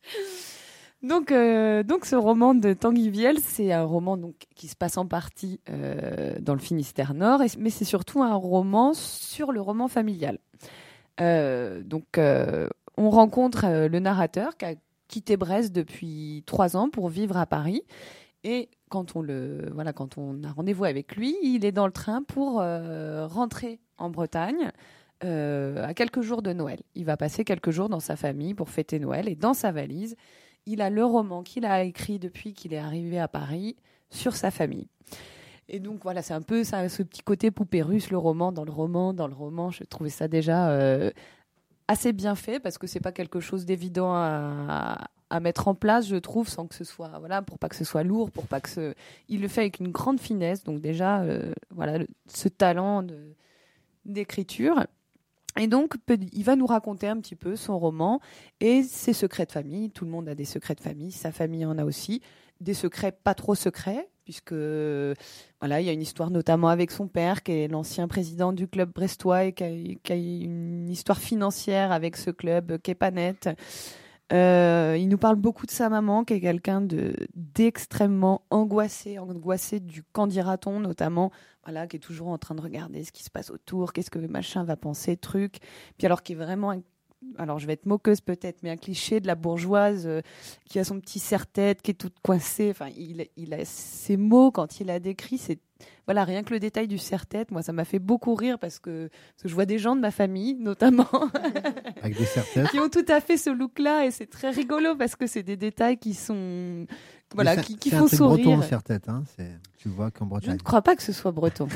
Donc, euh, donc ce roman de Tanguy Viel, c'est un roman donc qui se passe en partie euh, dans le Finistère Nord, et- mais c'est surtout un roman sur le roman familial. Euh, donc, euh, on rencontre euh, le narrateur qui a quitté Brest depuis trois ans pour vivre à Paris, et quand on le voilà, quand on a rendez-vous avec lui, il est dans le train pour euh, rentrer en Bretagne. Euh, à quelques jours de Noël, il va passer quelques jours dans sa famille pour fêter Noël, et dans sa valise, il a le roman qu'il a écrit depuis qu'il est arrivé à Paris sur sa famille. Et donc voilà, c'est un peu ça, ce petit côté poupée russe, le roman dans le roman, dans le roman. Je trouvais ça déjà euh, assez bien fait parce que c'est pas quelque chose d'évident à, à mettre en place, je trouve, sans que ce soit voilà, pour pas que ce soit lourd, pour pas que ce. Il le fait avec une grande finesse. Donc déjà, euh, voilà, le- ce talent de, d'écriture. Et donc, il va nous raconter un petit peu son roman et ses secrets de famille. Tout le monde a des secrets de famille, sa famille en a aussi. Des secrets pas trop secrets, puisque voilà, il y a une histoire notamment avec son père, qui est l'ancien président du club brestois et qui a, qui a une histoire financière avec ce club qui est pas nette. Euh, il nous parle beaucoup de sa maman, qui est quelqu'un de, d'extrêmement angoissé, angoissé du qu'en dira-t-on, notamment, voilà, qui est toujours en train de regarder ce qui se passe autour, qu'est-ce que machin va penser, truc. Puis alors qui est vraiment, un, alors je vais être moqueuse peut-être, mais un cliché de la bourgeoise euh, qui a son petit serre-tête, qui est toute coincée. Enfin, il, il a ces mots quand il a décrit, c'est voilà, rien que le détail du serre-tête, moi, ça m'a fait beaucoup rire parce que, parce que je vois des gens de ma famille, notamment, avec des serre-têtes, qui ont tout à fait ce look-là, et c'est très rigolo parce que c'est des détails qui sont, voilà, ça, qui, qui c'est font un truc sourire. breton, le serre-tête, hein, c'est, tu vois qu'en Bretagne. Je ne crois pas que ce soit breton.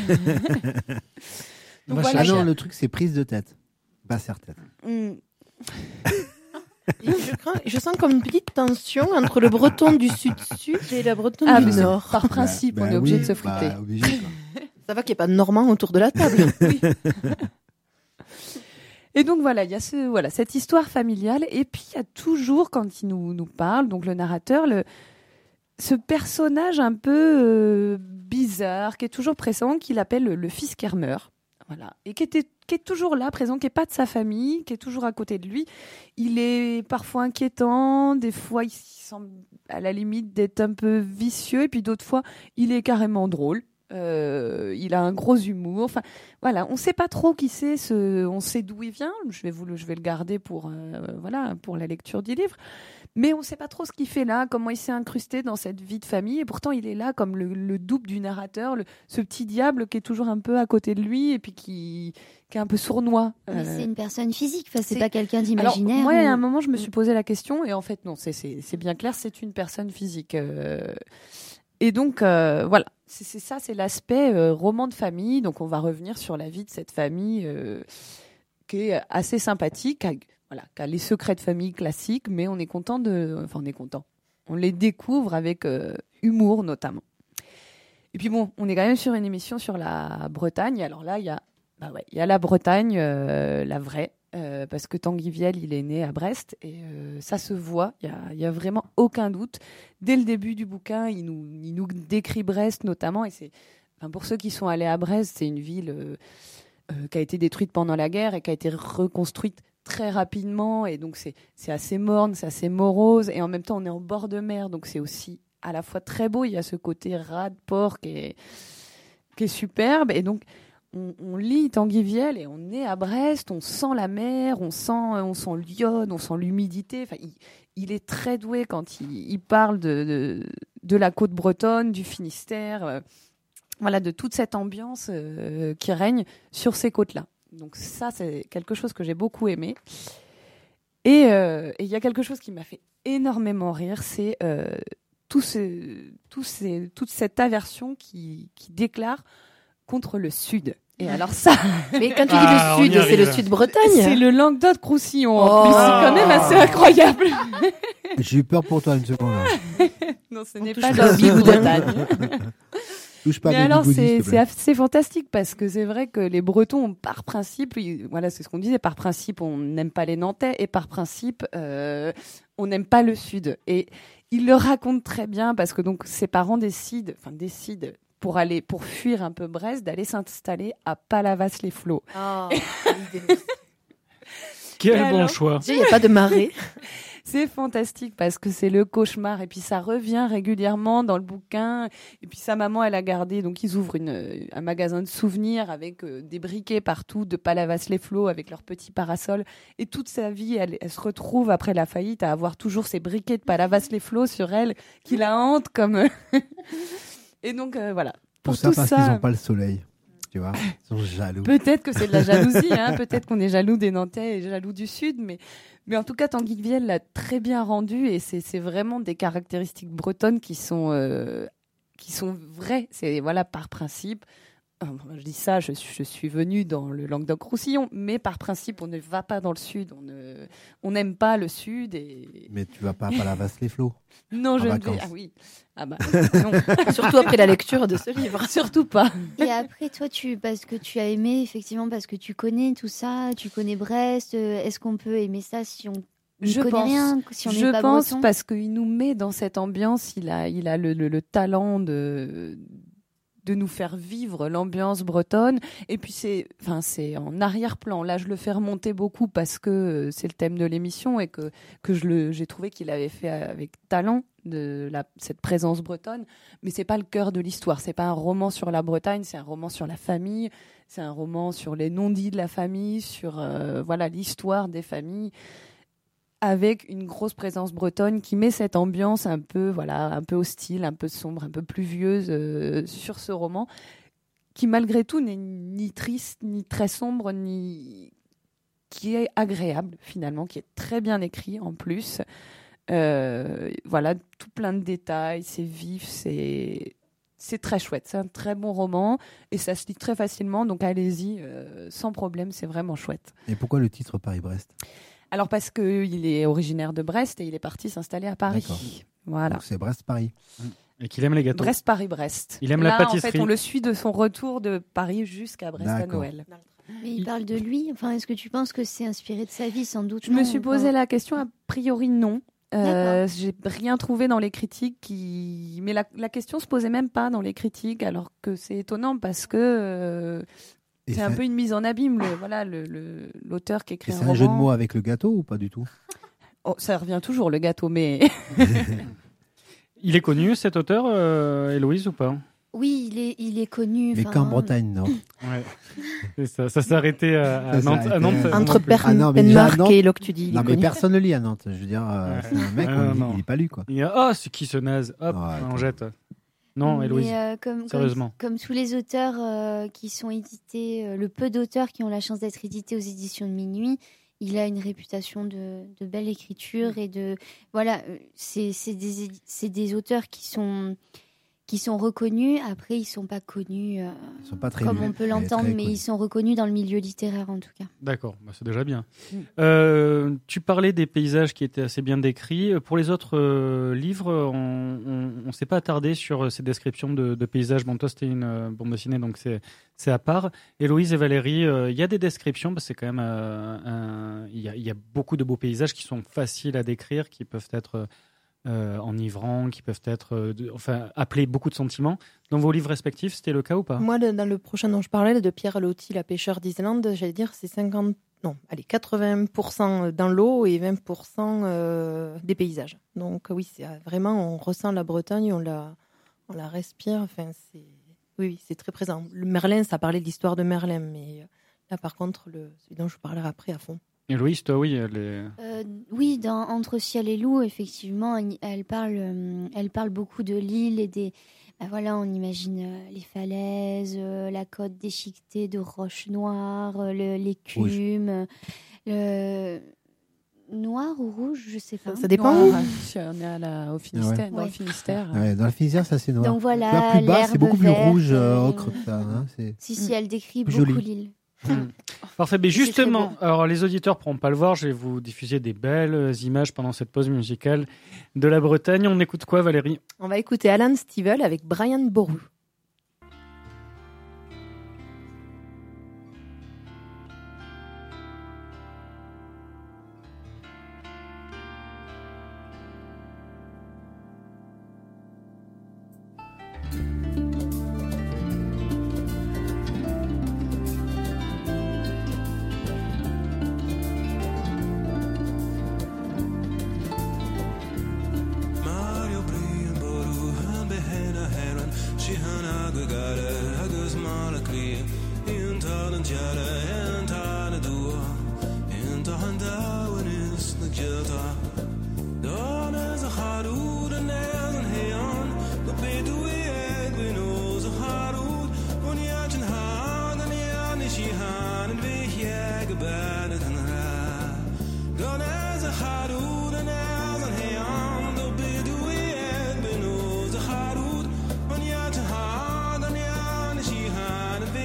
Donc, ah voilà, non, le truc, c'est prise de tête, pas serre-tête. Mm. Je, crains, je sens comme une petite tension entre le breton du sud-sud et le breton ah, du nord. Par principe, bah, bah on est obligé oui, de se friter. Bah, obligé, ça va qu'il n'y ait pas de Normand autour de la table. Oui. Et donc voilà, il y a ce, voilà, cette histoire familiale. Et puis il y a toujours, quand il nous, nous parle, donc le narrateur, le, ce personnage un peu euh, bizarre, qui est toujours présent, qu'il appelle le, le fils Kermer. Voilà. Et qui, était, qui est toujours là, présent, qui n'est pas de sa famille, qui est toujours à côté de lui. Il est parfois inquiétant, des fois il semble à la limite d'être un peu vicieux, et puis d'autres fois il est carrément drôle. Euh, il a un gros humour. Enfin, voilà, on ne sait pas trop qui c'est. Ce... On sait d'où il vient. Je vais, vous le... Je vais le garder pour, euh, voilà, pour la lecture du livre. Mais on ne sait pas trop ce qu'il fait là, comment il s'est incrusté dans cette vie de famille. Et pourtant, il est là comme le, le double du narrateur, le, ce petit diable qui est toujours un peu à côté de lui et puis qui, qui est un peu sournois. Mais euh... c'est une personne physique, enfin, c'est, c'est... pas quelqu'un d'imaginaire. Alors, moi, ou... à un moment, je me suis posé la question et en fait, non, c'est, c'est, c'est bien clair, c'est une personne physique. Euh... Et donc, euh, voilà, c'est, c'est ça, c'est l'aspect euh, roman de famille. Donc, on va revenir sur la vie de cette famille euh, qui est assez sympathique. Voilà, qui a les secrets de famille classiques, mais on est content de, enfin on est content. On les découvre avec euh, humour notamment. Et puis bon, on est quand même sur une émission sur la Bretagne. Alors là, il y a, bah ouais, il y a la Bretagne, euh, la vraie, euh, parce que Tanguy Viel, il est né à Brest et euh, ça se voit. Il y a, il y a vraiment aucun doute. Dès le début du bouquin, il nous, il nous décrit Brest notamment, et c'est, enfin, pour ceux qui sont allés à Brest, c'est une ville euh, euh, qui a été détruite pendant la guerre et qui a été reconstruite très rapidement, et donc c'est, c'est assez morne, c'est assez morose, et en même temps on est en bord de mer, donc c'est aussi à la fois très beau, il y a ce côté ras de porc qui est, qui est superbe, et donc on, on lit Tanguy Viel et on est à Brest, on sent la mer, on sent, on sent l'iode, on sent l'humidité, enfin, il, il est très doué quand il, il parle de, de, de la côte bretonne, du Finistère, euh, voilà, de toute cette ambiance euh, qui règne sur ces côtes-là. Donc ça, c'est quelque chose que j'ai beaucoup aimé. Et il euh, y a quelque chose qui m'a fait énormément rire, c'est euh, tout ce, tout ces, toute cette aversion qui, qui déclare contre le Sud. Et alors ça... Mais quand tu dis ah, le Sud, c'est le Sud-Bretagne. C'est le Languedoc-Roussillon. Oh. En plus, c'est quand même assez incroyable. J'ai eu peur pour toi une seconde. Non, ce n'est pas dans le Bretagne. Pas Mais alors, c'est, c'est assez fantastique parce que c'est vrai que les Bretons, par principe, voilà, c'est ce qu'on disait, par principe, on n'aime pas les Nantais et par principe, euh, on n'aime pas le Sud. Et il le raconte très bien parce que donc ses parents décident, enfin décident pour aller, pour fuir un peu Brest, d'aller s'installer à Palavas-les-Flots. Oh, Quel alors, bon choix. Il n'y a pas de marée. C'est fantastique parce que c'est le cauchemar et puis ça revient régulièrement dans le bouquin et puis sa maman elle a gardé, donc ils ouvrent une, un magasin de souvenirs avec euh, des briquets partout de Palavas-les-Flots avec leurs petits parasols, et toute sa vie elle, elle se retrouve après la faillite à avoir toujours ces briquets de Palavas-les-Flots sur elle qui la hantent comme et donc euh, voilà, pour tout ça tout parce ça qu'ils n'ont pas le soleil. Tu vois, ils sont jaloux. Peut-être que c'est de la jalousie, hein. Peut-être qu'on est jaloux des Nantais et jaloux du Sud, mais, mais en tout cas, Tanguy Viel l'a très bien rendu et c'est, c'est vraiment des caractéristiques bretonnes qui sont, euh, qui sont vraies. C'est, voilà, par principe, je dis ça, je, je suis venue dans le Languedoc-Roussillon, mais par principe, on ne va pas dans le sud, on ne, on n'aime pas le sud. Et... Mais tu vas pas à Palavas-les-Flots? Non, je ne vais. Ah oui. Ah bah non. Surtout après la lecture de ce livre. Surtout pas. Et après, toi, tu, parce que tu as aimé, effectivement, parce que tu connais tout ça, tu connais Brest, euh, est-ce qu'on peut aimer ça si on ne connaît pense, rien, si on je n'est pas pense breton? Parce qu'il nous met dans cette ambiance, il a, il a le, le, le talent de... de nous faire vivre l'ambiance bretonne. Et puis, c'est, enfin, c'est en arrière-plan. Là, je le fais remonter beaucoup parce que c'est le thème de l'émission et que, que je le, j'ai trouvé qu'il avait fait avec talent de la, cette présence bretonne. Mais c'est pas le cœur de l'histoire. C'est pas un roman sur la Bretagne, c'est un roman sur la famille. C'est un roman sur les non-dits de la famille, sur euh, voilà, l'histoire des familles, avec une grosse présence bretonne qui met cette ambiance un peu, voilà, un peu hostile, un peu sombre, un peu pluvieuse euh, sur ce roman, qui malgré tout n'est ni triste, ni très sombre, ni qui est agréable finalement, qui est très bien écrit en plus. Euh, voilà, tout plein de détails, c'est vif, c'est c'est très chouette, c'est un très bon roman et ça se lit très facilement, donc allez-y, euh, sans problème, c'est vraiment chouette. Et pourquoi le titre Paris-Brest ? Alors parce qu'il est originaire de Brest et il est parti s'installer à Paris. D'accord. Voilà. Donc c'est Brest-Paris. Et qu'il aime les gâteaux. Brest-Paris-Brest. Il aime Là, la pâtisserie. En fait, on le suit de son retour de Paris jusqu'à Brest à D'accord. Noël. Mais il parle de lui. Enfin, est-ce que tu penses que c'est inspiré de sa vie? Sans doute. Je non, me suis posé enfin... la question, a priori non. Euh, j'ai rien trouvé dans les critiques qui, mais la, la question se posait même pas dans les critiques, alors que c'est étonnant parce que euh, c'est un peu une mise en abîme. Le, voilà, le, le, l'auteur qui écrit Et un c'est roman. un jeu de mots avec le gâteau ou pas du tout? Oh, ça revient toujours le gâteau, mais il est connu cet auteur, euh, Héloïse, ou pas? Oui, il est, il est connu. Mais qu'en Bretagne, non. Ouais. C'est ça, ça s'est arrêté à, à Ça Nantes. s'est À Nantes arrêté, non Entre plus. Berne, Ah non, mais Benmark déjà, à Nantes- et Loctudie. Non, mais personne ne lit à Nantes. Je veux dire, euh, Ouais. c'est un mec, Ah, on non, lit- non. il n'est pas lu, quoi. Il y a, ah, c'est qui ce naze? Hop, Ouais, on jette. Non, Mais, Héloïse. euh, comme, Sérieusement. Comme, comme tous les auteurs euh, qui sont édités, euh, le peu d'auteurs qui ont la chance d'être édités aux éditions de Minuit, il a une réputation de, de belle écriture et de voilà, euh, c'est c'est des édi- c'est des auteurs qui sont qui sont reconnus. Après, ils sont pas connus euh, Ils sont pas très comme lus, on peut mais l'entendre, très mais connus. ils sont reconnus dans le milieu littéraire en tout cas. D'accord, bah, c'est déjà bien. Mm. Euh, tu parlais des paysages qui étaient assez bien décrits. Pour les autres euh, livres, on ne s'est pas attardé sur ces descriptions de, de paysages. Bon, toi, c'était une euh, bande dessinée, donc c'est c'est à part. Héloïse et Valérie, il euh, y a des descriptions, parce que c'est quand même euh, un... Il y, a, y a beaucoup de beaux paysages qui sont faciles à décrire, qui peuvent être euh, enivrants, qui peuvent être... euh, de- enfin, appeler beaucoup de sentiments. Dans vos livres respectifs, c'était le cas ou pas? Moi, le- dans le prochain dont je parlais, de Pierre Loti, la pêcheur d'Islande, j'allais dire c'est cinquante, non, allez, quatre-vingts pour cent dans l'eau et vingt pour cent euh, des paysages. Donc oui, c'est euh, vraiment, on ressent la Bretagne, on la, on la respire. Enfin, c'est, oui, oui, c'est très présent. Le Merlin, ça parlait de l'histoire de Merlin, mais euh, là, par contre, le, celui dont je parlerai après à fond. Héloïse, toi, oui, elle est... Euh, oui, dans Entre ciel et loup, effectivement, il- elle parle, euh, elle parle beaucoup de l'île et des. Ben voilà, on imagine euh, les falaises, euh, la côte déchiquetée de roches noires, euh, le- l'écume, euh, le noir ou rouge, je sais pas. Ça dépend. Noir, si on est à la, au Finistère, dans Ouais. le Finistère. Ouais, dans le Finistère, ça c'est noir. Donc voilà, Tu vois, plus bas, c'est l'herbe beaucoup plus verte, rouge, euh, euh, ocre que ça. Hein, c'est... Si, si, elle décrit Plus beaucoup joli. l'île. Mm. Parfait, mais C'est très justement, beau. alors les auditeurs pourront pas le voir, je vais vous diffuser des belles images pendant cette pause musicale de la Bretagne. On écoute quoi, Valérie? On va écouter Alan Stivell avec Brian Boru. Mario Brian Boru, Behena Heron, Shihana Gugara, Agus Malakri, Intadan Jara, Intana Dua, Intahanda, when is the Jota. Donas a Harud and Evan Heon, the Bedouin egg, we know the Harud, when Yachin Han and Yanishihan and Vihag Bad and Ra. Donas a Harud and Evan Heon, the Bedouin egg, we know the Harud, when Yachin Han and Yanishihan and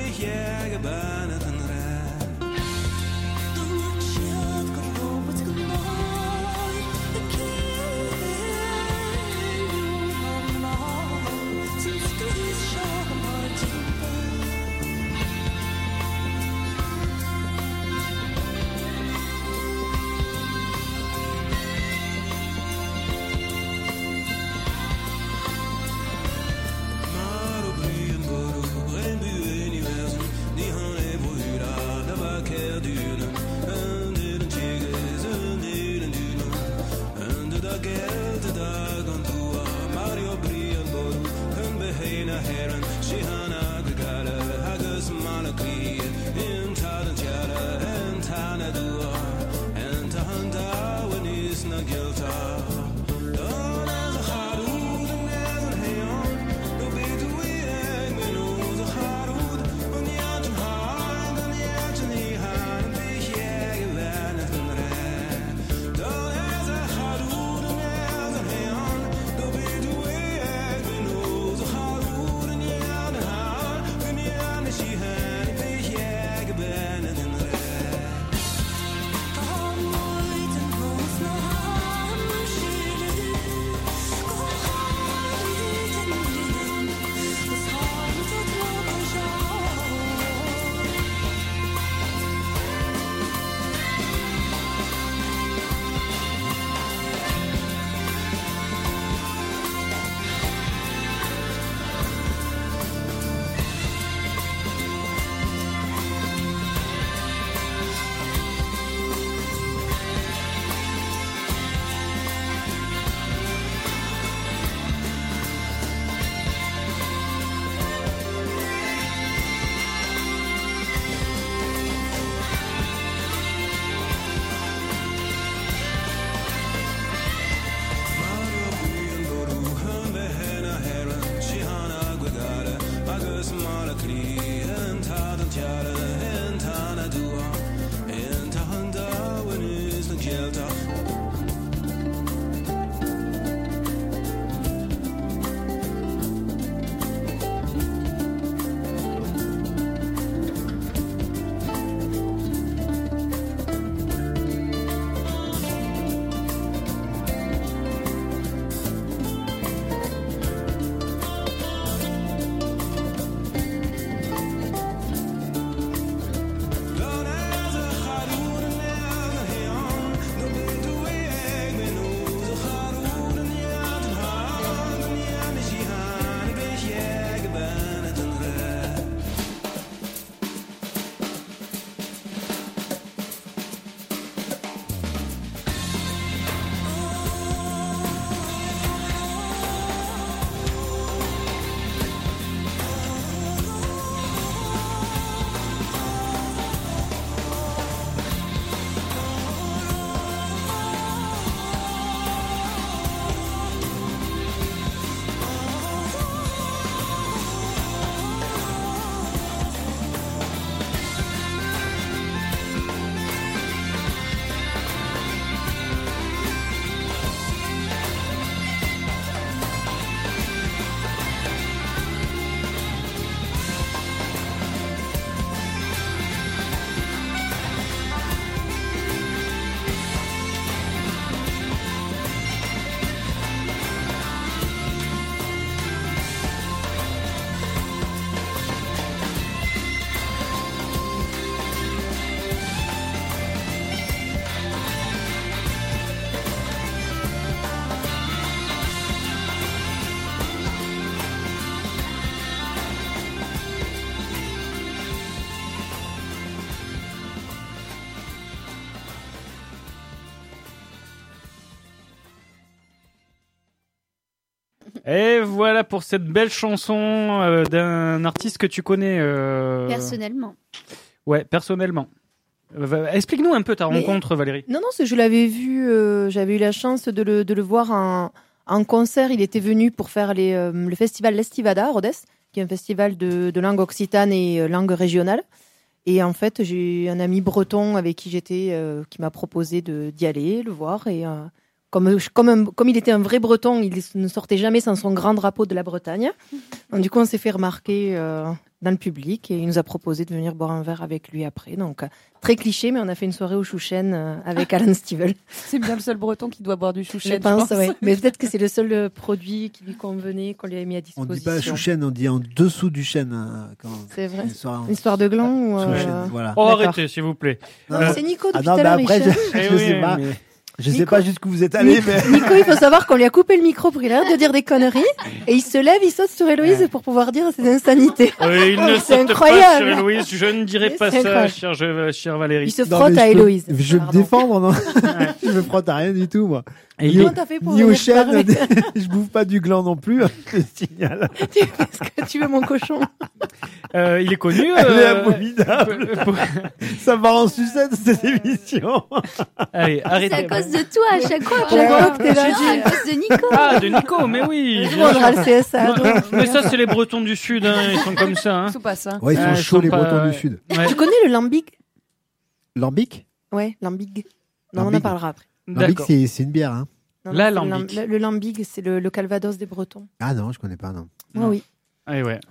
Et voilà pour cette belle chanson euh, d'un artiste que tu connais. Euh... Personnellement. Ouais, personnellement. Euh, explique-nous un peu ta Mais... rencontre, Valérie. Non, non, c'est je l'avais vu, euh, j'avais eu la chance de le, de le voir en, en concert. Il était venu pour faire les, euh, le festival L'Estivada à Rodez, qui est un festival de, de langue occitane et euh, langue régionale. Et en fait, j'ai un ami breton avec qui j'étais, euh, qui m'a proposé de, d'y aller, le voir. Et euh, comme, comme, un, comme il était un vrai breton, il ne sortait jamais sans son grand drapeau de la Bretagne. Donc, du coup, on s'est fait remarquer euh, dans le public et il nous a proposé de venir boire un verre avec lui après. Donc, euh, très cliché, mais on a fait une soirée au Chouchen euh, avec Alan Stivell. C'est bien le seul breton qui doit boire du Chouchen. Je pense, ouais. Mais peut-être que c'est le seul euh, produit qui lui convenait, qu'on lui avait mis à disposition. On dit pas Chouchen, on dit en dessous du chêne. Hein, quand c'est vrai. Une histoire, une histoire de gland ou euh... Chouchen, voilà. Oh, arrêtez, s'il vous plaît. Non, euh... C'est Nico depuis ah non, tout à l'heure. Après, je, je, je oui, sais pas. Mais... Je Nico, sais pas jusqu'où vous êtes allé, mais... Nico, il faut savoir qu'on lui a coupé le micro pour qu'il arrête de dire des conneries, et il se lève, il saute sur Héloïse pour pouvoir dire ses insanités. Euh, il oh, ne c'est saute incroyable. pas sur Héloïse, je ne dirais mais pas ça, chère, chère Valérie. Il se frotte non, à Héloïse. Peux, je vais me défendre, non? Je me frotte à rien du tout, moi. Et comment t'as fait pour ni au chêne, je bouffe pas du gland non plus, je signale. Est-ce que tu veux mon cochon? Euh, il est connu. Elle euh... est abominable. Ça part en sucette cette émission. Allez, arrêtez. C'est à cause de toi à chaque fois. Pourquoi que t'es là? Non, à cause de Nico. Ah, de Nico, mais oui. On aura le C S A. Non, mais ça, c'est les Bretons du Sud, hein. Ils sont comme ça. Hein. Ils sont pas ça. Ouais, ils sont ah, chauds, ils sont les pas... Bretons du Sud. Ouais. Tu connais le lambic? Lambic? Ouais, lambic. Non, lambic. on en parlera après. Lambic, c'est, c'est une bière, hein. Non, la non, lambic. Le, le lambic, c'est le, le Calvados des Bretons. Ah non, je connais pas, non. Ah oui. Ah ouais.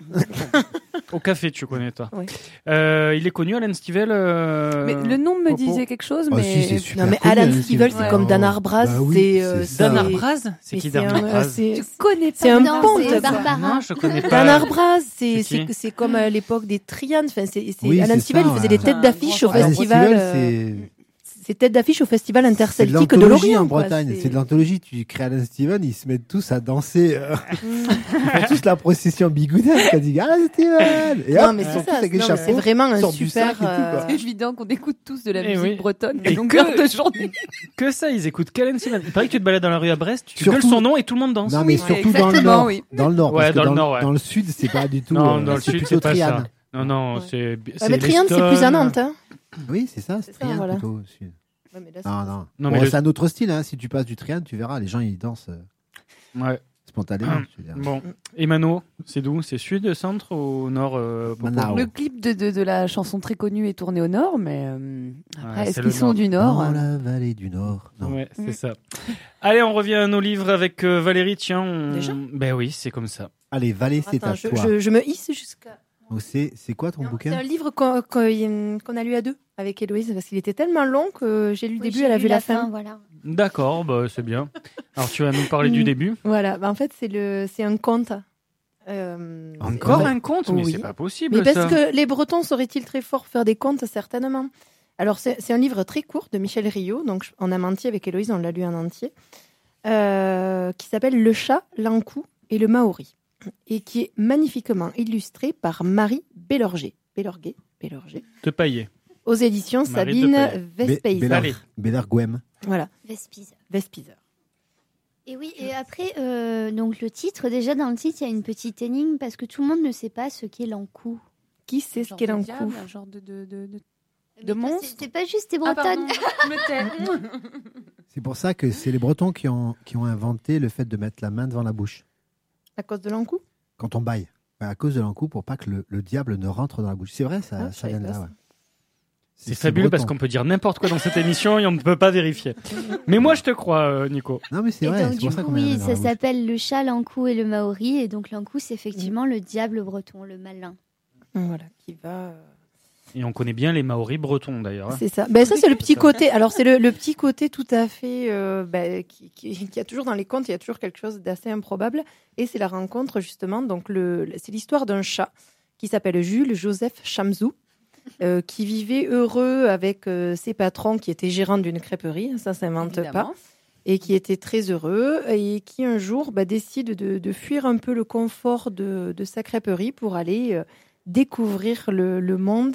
Au café, tu connais, toi. Oui. Euh, il est connu, Alan Stivell. Euh... Mais le nom me Popo. disait quelque chose, oh, mais. Si, c'est super non, mais connu, Alan Alan Stivell, c'est ouais. comme Dan Arbraz. Bah oui, c'est, euh, c'est Dan ça. Arbraz C'est qui Dan c'est Arbraz c'est... Tu connais pas. C'est un non, ponte. c'est Barbara. Non, je connais pas. Dan Arbraz, c'est, c'est, c'est, c'est comme à l'époque des Trianes. Enfin, c'est, c'est... Oui, Alan c'est Stivell, ça, il faisait ouais. des têtes d'affiche au Alan festival. Stivell, euh... c'est... C'est tête d'affiche au festival C'est de interceltique de l'anthologie Lorient. en Bretagne, c'est... c'est de l'anthologie. Tu crées Alan Stivell, ils se mettent tous à danser. Euh... ils font tous la procession bigoudesque. Elle dit Alan Stivell. Et non, hop, mais ils c'est sont ça. tous avec les Non, chapeaux. c'est vraiment un sortent du super. sac et tout, quoi. C'est évident qu'on écoute tous de la Eh musique oui. bretonne Et à longueur que- de journée. Que ça, ils écoutent qu'Alan Stivell. Il paraît que tu te balades dans la rue à Brest, tu Surtout- gueules son nom et tout le monde danse. Non, mais Oui, surtout dans le exactement, nord. oui. Dans le nord. Ouais, parce que dans le dans, nord, ouais. dans le sud, c'est pas du tout. Non, euh, dans le c'est sud, plutôt c'est pas Triane. ça. Non, non, Ouais. c'est. Ouais, c'est mais les Triane, c'est Stones. plus à Nantes. Hein. Oui, c'est ça, c'est C'est ça, Triane voilà. plutôt au sud. Ouais, mais là, c'est Non, pas non. Non, Bon, mais le- c'est un autre style, hein. Si tu passes du Triane, tu verras, les gens, ils dansent euh, Ouais. spontanément. je veux dire. Bon. Et Mano, c'est d'où? C'est sud, centre ou au nord euh, Popo Manao. Le clip de, de, de la chanson très connue est tourné au nord, mais euh, après, Ouais, est-ce c'est qu'ils le sont nord. du nord? Dans la vallée du Nord. Non. Ouais, c'est Mm. ça. Allez, on revient à nos livres avec euh, Valérie. Tiens, on... Déjà ben oui, c'est comme ça. Allez, Valais, c'est Attends, à je, toi. je, je me hisse jusqu'à. Donc, c'est, c'est quoi ton Non, bouquin C'est un livre qu'on, qu'on, qu'on a lu à deux avec Héloïse parce qu'il était tellement long que j'ai lu le Oui, début, j'ai elle a lu vu la fin. Voilà. D'accord, bah, c'est bien. Alors, tu vas nous parler du Mm. début. Voilà, bah, en fait, c'est, le, c'est un conte. Euh, Encore c'est- un conte, mais Oui. c'est pas possible. Mais parce ça. que les Bretons seraient-ils très forts pour faire des contes, certainement. Alors, c'est, c'est un livre très court de Michel Rio, donc je- en amentier avec Héloïse, on l'a lu en entier, euh, qui s'appelle Le chat, l'encou et le maori, et qui est magnifiquement illustré par Marie Bélorger. Bélorguet, Bélorger. Te pailler. Aux éditions Marie Sabine de Bé- Vespeizer. Bélar- Allez. Bélarguem. Voilà, Vespizer. Vespeizer. Et oui, et après, euh, donc le titre, déjà dans le titre, il y a une petite énigme parce que tout le monde ne sait pas ce qu'est l'encou. Qui sait ce Genre qu'est de l'encou? diable, un genre de, de, de, de... Mais De toi, monstre c'est- C'est pas juste des Ah, pardon, Bretonnes. je me tais. C'est pour ça que c'est les Bretons qui ont, qui ont inventé le fait de mettre la main devant la bouche À cause de l'encou? quand on baille. Ouais, à cause de l'encou, pour pas que le, le diable ne rentre dans la bouche. C'est vrai, ça, Ah, je ça vient de savais là. pas Ouais. C'est fabuleux parce qu'on peut dire n'importe quoi dans cette émission et on ne peut pas vérifier. Mais moi, je te crois, euh, Nico. Non, mais c'est Et vrai. donc, C'est du pour ça coup, qu'on met la oui, main dans ça la bouche. s'appelle le chat, l'encou et le maori. Et donc, l'encou, c'est effectivement le diable breton, le malin. Voilà, qui va... euh, Et on connaît bien les Maoris bretons, d'ailleurs. hein. C'est ça. Ben, ça, c'est le petit côté. Alors, c'est le, le petit côté tout à fait euh, ben, qui, qui, qui a toujours dans les contes, il y a toujours quelque chose d'assez improbable. Et c'est la rencontre, justement. Donc, le, c'est l'histoire d'un chat qui s'appelle Jules Joseph Chamzou, euh, qui vivait heureux avec euh, ses patrons qui étaient gérants d'une crêperie. Ça, ça s'invente pas. Évidemment. Et qui était très heureux et qui, un jour, bah, décide de, de fuir un peu le confort de, de sa crêperie pour aller euh, découvrir le, le monde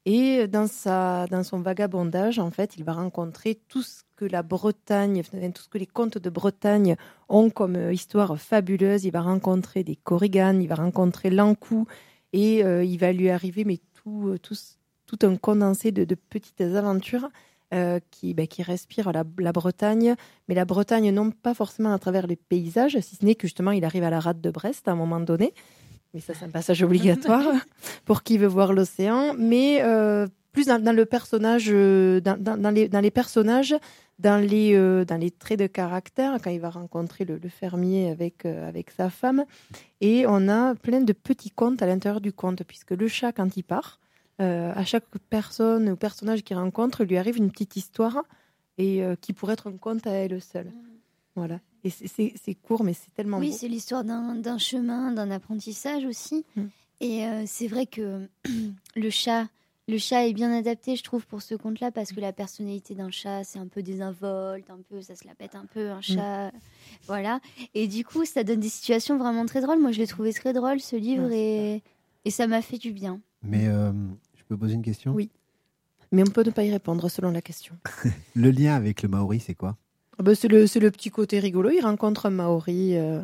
Et dans, sa, dans son vagabondage, en fait, il va rencontrer tout ce que la Bretagne, tout ce que les contes de Bretagne ont comme histoire fabuleuse. Il va rencontrer des Korrigan, il va rencontrer l'Ankou, et euh, il va lui arriver mais tout, tout, tout un condensé de, de petites aventures euh, qui, ben, qui respirent la, la Bretagne. Mais la Bretagne, non pas forcément à travers les paysages, si ce n'est que justement, il arrive à la rade de Brest à un moment donné. Mais ça, c'est un passage obligatoire pour qui veut voir l'océan. Mais euh, plus dans, dans le personnage, dans, dans, dans, les, dans les personnages, dans les, euh, dans les traits de caractère, quand il va rencontrer le, le fermier avec, euh, avec sa femme. Et on a plein de petits contes à l'intérieur du conte, puisque le chat, quand il part, euh, à chaque personne ou personnage qu'il rencontre, lui arrive une petite histoire et euh, qui pourrait être un conte à elle seule. Voilà. Et c'est, c'est, c'est court, mais c'est tellement oui, beau. c'est l'histoire d'un, d'un chemin, d'un apprentissage aussi. Mm. Et euh, c'est vrai que le chat, le chat est bien adapté, je trouve, pour ce conte-là, parce que la personnalité d'un chat, c'est un peu désinvolte, un peu, ça se la pète un peu, un chat, mm. voilà. Et du coup, ça donne des situations vraiment très drôles. Moi, je l'ai trouvé très drôle, ce livre, ouais, et, et ça m'a fait du bien. Mais euh, je peux poser une question ? Oui. Mais on peut ne pas y répondre selon la question. Le lien avec le Maori, c'est quoi ? Ben, c'est, le, c'est le petit côté rigolo. Il rencontre un Maori. Euh...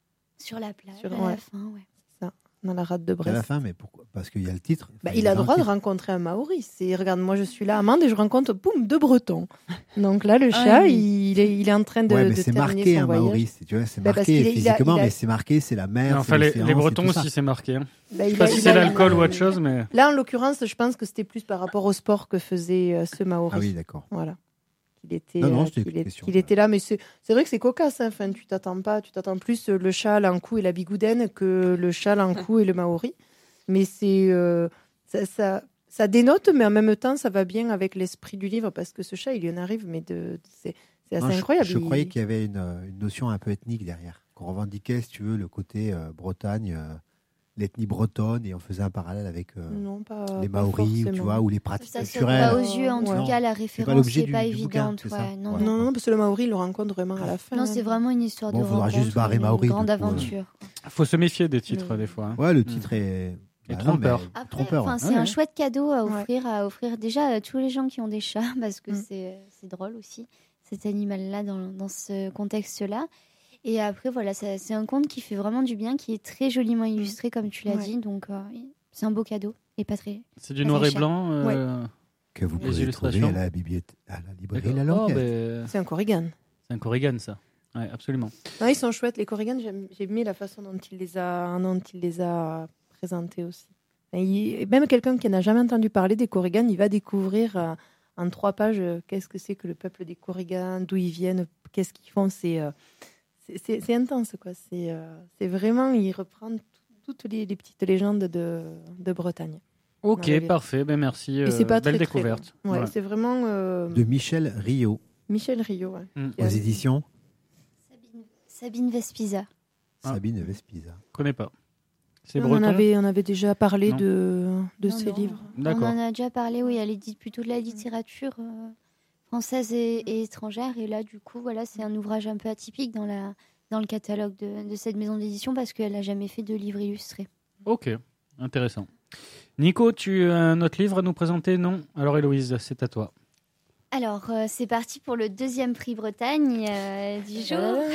Sur la plage, sur, à ouais. la fin, ouais. Ça, dans la rade de Brest. À la fin, mais pourquoi ? Parce qu'il y a le titre. Bah, il a le droit de rencontrer un Maori. C'est, regarde, moi je suis là, Amande, et je rencontre, boum, deux Bretons. Donc là, le chat, ah, oui. il, est, il est en train de, ouais, mais de c'est terminer marqué, son un voyage. Maori, c'est, tu vois, c'est bah, marqué il a, physiquement, il a, mais c'est marqué, c'est la mer, non, c'est enfin, les, l'océan, les Bretons c'est aussi, c'est marqué. Hein. Bah, je ne sais pas si c'est l'alcool ou autre chose, mais... Là, en l'occurrence, je pense que c'était plus par rapport au sport que faisait euh, ce Maori. Ah oui, d'accord. Voilà. Il était, non, non, euh, qu'il, est, qu'il était là, mais c'est, c'est vrai que c'est cocasse. Hein. Enfin, tu t'attends pas, tu t'attends plus le chat, l'Ankou et la bigoudaine que le chat, l'Ankou et le Maori. Mais c'est, euh, ça, ça, ça dénote, mais en même temps, ça va bien avec l'esprit du livre parce que ce chat, il y en arrive, mais de, c'est, c'est assez non, incroyable. Je, je il... croyais qu'il y avait une, une notion un peu ethnique derrière, qu'on revendiquait, si tu veux, le côté euh, Bretagne. Euh... l'ethnie bretonne, et on faisait un parallèle avec euh, non, pas, les Maoris, ou, tu vois, ou les pratiques ça culturelles. Ça saute pas aux yeux, en tout non. cas, la référence n'est pas, pas du, évidente. du ouais, bouquin, non, voilà. non, non, parce que le Maori, il le rencontre vraiment à la fin. Non, c'est vraiment une histoire bon, de rencontre, juste barrer une Maori, grande coup, aventure. Il faut se méfier des titres, oui. des fois. Hein. Ouais, le titre mmh. est... Et bah trompeur. Non, mais... Après, trompeur ouais. C'est ouais, un ouais. chouette cadeau à offrir, ouais. à offrir déjà à tous les gens qui ont des chats, parce que mmh. c'est, c'est drôle aussi, cet animal-là, dans, dans ce contexte-là. Et après, voilà, ça, c'est un conte qui fait vraiment du bien, qui est très joliment illustré, comme tu l'as ouais. dit. Donc, euh, c'est un beau cadeau. Et pas très. C'est du noir et blanc. Euh, ouais. Que vous pouvez trouver à la, bibliothèque, à la librairie La Languette. Oh, ben... C'est un Korrigan. C'est un Korrigan, ça. Oui, absolument. Non, ils sont chouettes. Les Korrigan, j'ai aimé la façon dont il les a, dont il les a présentés aussi. Et il, même quelqu'un qui n'a jamais entendu parler des Korrigan, il va découvrir euh, en trois pages euh, qu'est-ce que c'est que le peuple des Korrigan, d'où ils viennent, qu'est-ce qu'ils font. C'est, euh, c'est, c'est, c'est intense, quoi. C'est, euh, c'est vraiment, il reprend t- toutes les, les petites légendes de, de Bretagne. Ok, parfait. Ben merci. Et c'est pas euh, belle très, découverte. Très ouais, voilà. C'est vraiment euh... de Michel Rio. Michel Rio, ouais. Mm. Aux éditions Sabine, Sabine Vespiza. Ah. Sabine Vespiza. Je connais pas. C'est on, breton. en avait, on avait déjà parlé non. de, de non, ces non. livres. D'accord. On en a déjà parlé, oui. Elle est plutôt de la littérature euh, française et, et étrangère. Et là, du coup, voilà, c'est un ouvrage un peu atypique dans, la, dans le catalogue de, de cette maison d'édition parce qu'elle n'a jamais fait de livre illustré. Ok, intéressant. Nico, tu as un autre livre à nous présenter ? Non ? Alors Héloïse, c'est à toi. Alors, euh, c'est parti pour le deuxième prix Bretagne euh, du jour. Euh...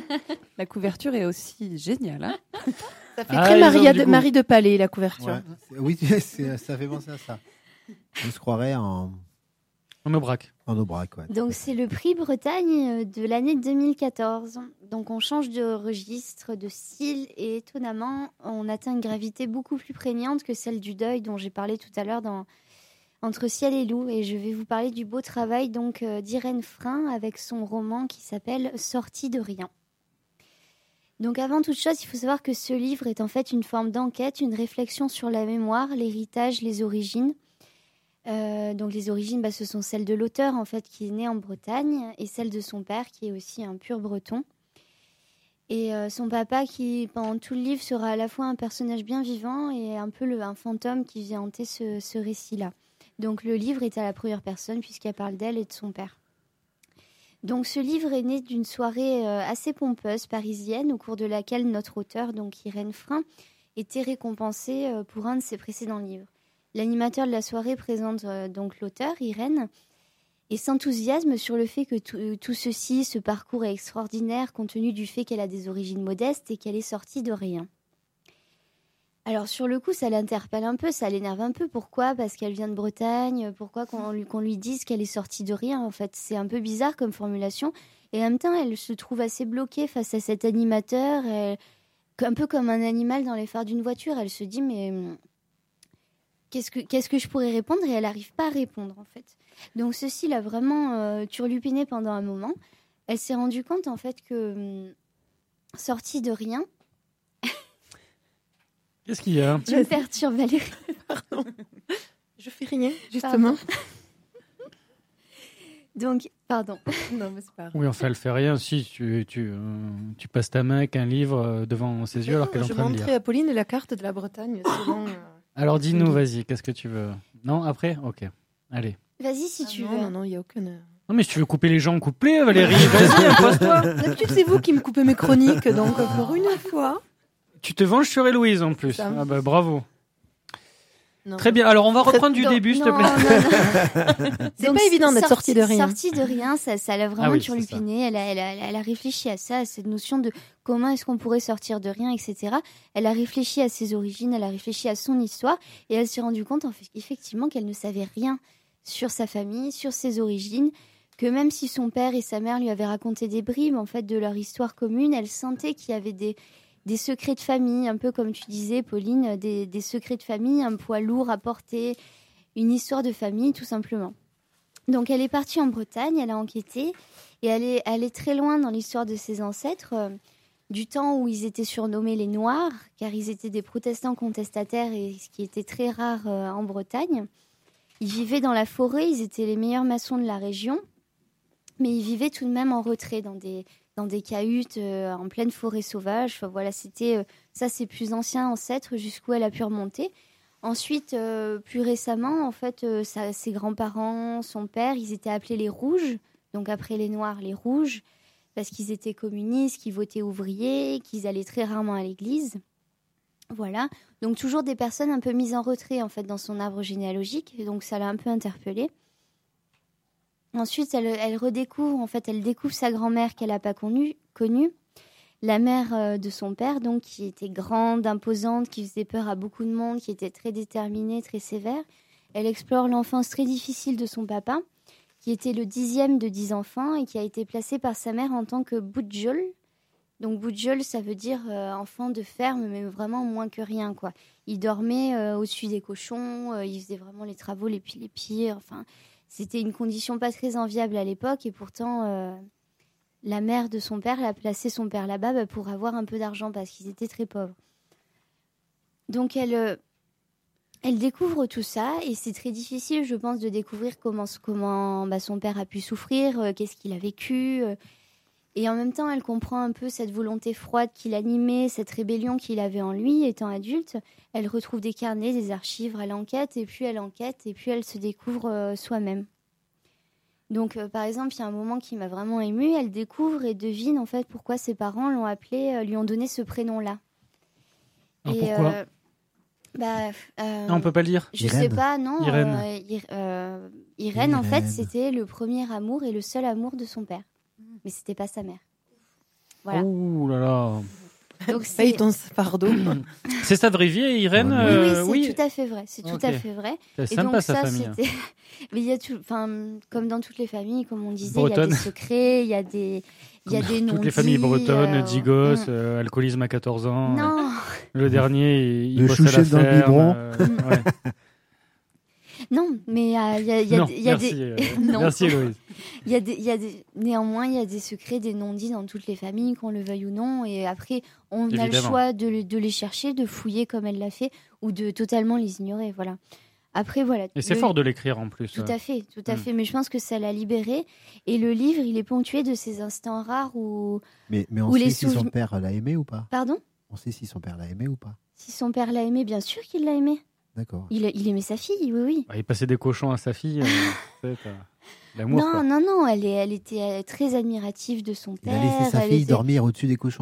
La couverture est aussi géniale. Hein ça fait ah, très Marie de, Marie de Palais, la couverture. Ouais. Oui, c'est, ça fait penser à ça. On se croirait en... En Aubrac. En Aubrac, ouais. Donc, c'est le prix Bretagne de l'année deux mille quatorze. Donc, on change de registre, de style, et étonnamment, on atteint une gravité beaucoup plus prégnante que celle du deuil dont j'ai parlé tout à l'heure dans Entre ciel et loup. Et je vais vous parler du beau travail donc euh, d'Irène Frein avec son roman qui s'appelle Sortie de rien. Donc, avant toute chose, il faut savoir que ce livre est en fait une forme d'enquête, une réflexion sur la mémoire, l'héritage, les origines. Euh, donc les origines, bah, ce sont celles de l'auteur en fait qui est né en Bretagne et celles de son père qui est aussi un pur breton. Et euh, son papa qui pendant tout le livre sera à la fois un personnage bien vivant et un peu le, un fantôme qui vient hanter ce, ce récit-là. Donc le livre est à la première personne puisqu'elle parle d'elle et de son père. Donc ce livre est né d'une soirée euh, assez pompeuse parisienne au cours de laquelle notre auteur, donc Irène Frein, était récompensée euh, pour un de ses précédents livres. L'animateur de la soirée présente euh, donc l'auteur, Irène, et s'enthousiasme sur le fait que tout, tout ceci, ce parcours est extraordinaire compte tenu du fait qu'elle a des origines modestes et qu'elle est sortie de rien. Alors sur le coup, ça l'interpelle un peu, ça l'énerve un peu. Pourquoi ? Parce qu'elle vient de Bretagne. Pourquoi qu'on lui, qu'on lui dise qu'elle est sortie de rien ? En fait, c'est un peu bizarre comme formulation. Et en même temps, elle se trouve assez bloquée face à cet animateur, elle, un peu comme un animal dans les phares d'une voiture. Elle se dit, mais qu'est-ce que, qu'est-ce que je pourrais répondre ? Et elle n'arrive pas à répondre, en fait. Donc ceci l'a vraiment euh, turlupiné pendant un moment. Elle s'est rendue compte, en fait, que hum, sortie de rien... Qu'est-ce qu'il y a ? Tu me perturbes, Valérie. Pardon. Je fais rien, justement. Pardon. Donc, pardon. Non, mais c'est pas grave. Oui, enfin, elle fait rien. Si tu, tu, euh, tu passes ta main avec un livre euh, devant ses yeux alors qu'elle est en train de lire. Je montrais à Pauline la carte de la Bretagne. Selon, euh... Alors, dis-nous, vas-y, qu'est-ce que tu veux ? Non, après ? Ok, allez. Vas-y, si ah tu non, veux. Non, non, il n'y a aucun... Non, mais si tu veux couper les gens, coupe-les, Valérie. Vas-y, impose-toi. D'habitude, c'est vous qui me coupez mes chroniques, donc pour une fois... Tu te venges sur Héloïse en plus. Ça. Ah bah bravo. Non. Très bien. Alors on va reprendre du Donc, début, s'il te non, plaît. non, non. C'est Donc, pas évident d'être sortie de rien. Sortie de rien, ça, ça l'a vraiment Ah oui, turlupiné. Elle a, elle, a, elle a réfléchi à ça, à cette notion de comment est-ce qu'on pourrait sortir de rien, et cetera. Elle a réfléchi à ses origines, elle a réfléchi à son histoire, et elle s'est rendue compte en fait, effectivement qu'elle ne savait rien sur sa famille, sur ses origines, que même si son père et sa mère lui avaient raconté des bribes en fait de leur histoire commune, elle sentait qu'il y avait des Des secrets de famille, un peu comme tu disais, Pauline, des, des secrets de famille, un poids lourd à porter, une histoire de famille, tout simplement. Donc, elle est partie en Bretagne, elle a enquêté, et elle est, elle est très loin dans l'histoire de ses ancêtres, euh, du temps où ils étaient surnommés les Noirs, car ils étaient des protestants contestataires, et ce qui était très rare euh, en Bretagne. Ils vivaient dans la forêt, ils étaient les meilleurs maçons de la région, mais ils vivaient tout de même en retrait, dans des... dans des cahutes euh, en pleine forêt sauvage. Enfin, voilà, c'était, euh, ça, c'est plus ancien ancêtre jusqu'où elle a pu remonter. Ensuite, euh, plus récemment, en fait, euh, ça, ses grands-parents, son père, ils étaient appelés les Rouges, donc après les Noirs, les Rouges, parce qu'ils étaient communistes, qu'ils votaient ouvriers, qu'ils allaient très rarement à l'église. Voilà, donc toujours des personnes un peu mises en retrait, en fait, dans son arbre généalogique, donc ça l'a un peu interpellée. Ensuite, elle, elle redécouvre, en fait, elle découvre sa grand-mère qu'elle n'a pas connue, connue, la mère euh, de son père, donc qui était grande, imposante, qui faisait peur à beaucoup de monde, qui était très déterminée, très sévère. Elle explore l'enfance très difficile de son papa, qui était le dixième de dix enfants et qui a été placé par sa mère en tant que boudjol. Donc boudjol, ça veut dire euh, enfant de ferme, mais vraiment moins que rien, quoi. Il dormait euh, au-dessus des cochons, euh, il faisait vraiment les travaux les, les pires, enfin... C'était une condition pas très enviable à l'époque et pourtant, euh, la mère de son père l'a placé son père là-bas bah, pour avoir un peu d'argent parce qu'ils étaient très pauvres. Donc, elle, euh, elle découvre tout ça et c'est très difficile, je pense, de découvrir comment, comment bah, son père a pu souffrir, euh, qu'est-ce qu'il a vécu. Euh, et en même temps, elle comprend un peu cette volonté froide qui l'animait, cette rébellion qu'il avait en lui étant adulte. Elle retrouve des carnets, des archives, elle enquête, et puis elle enquête, et puis elle se découvre euh, soi-même. Donc, euh, par exemple, il y a un moment qui m'a vraiment émue. Elle découvre et devine en fait pourquoi ses parents l'ont appelée, euh, lui ont donné ce prénom-là. Alors et, pourquoi euh, bah, euh, Non, on peut pas le dire. Je Irène. sais pas, non. Irène. Euh, Ir- euh, Irène, en fait, c'était le premier amour et le seul amour de son père. Mais c'était pas sa mère. Voilà. Ouh là là. Donc Paye c'est... ton fardeau. C'est ça de Rivier, Irène Oui, euh, oui, c'est tout à fait vrai. C'est Ok. tout à fait vrai. C'est Et sympa, donc sa ça, famille. c'était. Mais il y a tout, enfin, comme dans toutes les familles, comme on disait, il y a Bretonne. des secrets, il y a des, il y a Comme des dans non-dits. Toutes les familles bretonnes, euh, Digos, mm. euh, alcoolisme à quatorze ans. Non. Le dernier, il, il Le bosse à la chouchette dans le ferme. biberon. euh, ouais. Non, mais euh, il y a, il y a, Non, il y a merci, des. euh, Non. merci, Héloïse. Il y a des, il y a des, néanmoins, il y a des secrets, des non-dits dans toutes les familles, qu'on le veuille ou non. Et après, on a le Évidemment. choix de, le- de les chercher, de fouiller comme elle l'a fait, ou de totalement les ignorer. Voilà. Après, voilà. Et c'est le- fort de l'écrire en plus. Tout euh. à fait, tout à Mm. fait. Mais je pense que ça l'a libéré. Et le livre, il est ponctué de ces instants rares où. Mais, mais on Où sait les si son souveni- père l'a aimé ou pas. Pardon ? On sait si son père l'a aimé ou pas. Si son père l'a aimé, bien sûr qu'il l'a aimé. D'accord. Il, il aimait sa fille, oui, oui. Bah, il passait des cochons à sa fille. euh, c'est, euh, l'amour, Non, quoi. non, non, elle, est, elle était euh, très admirative de son Il père. a laissé sa elle fille était- dormir au-dessus des cochons. Non,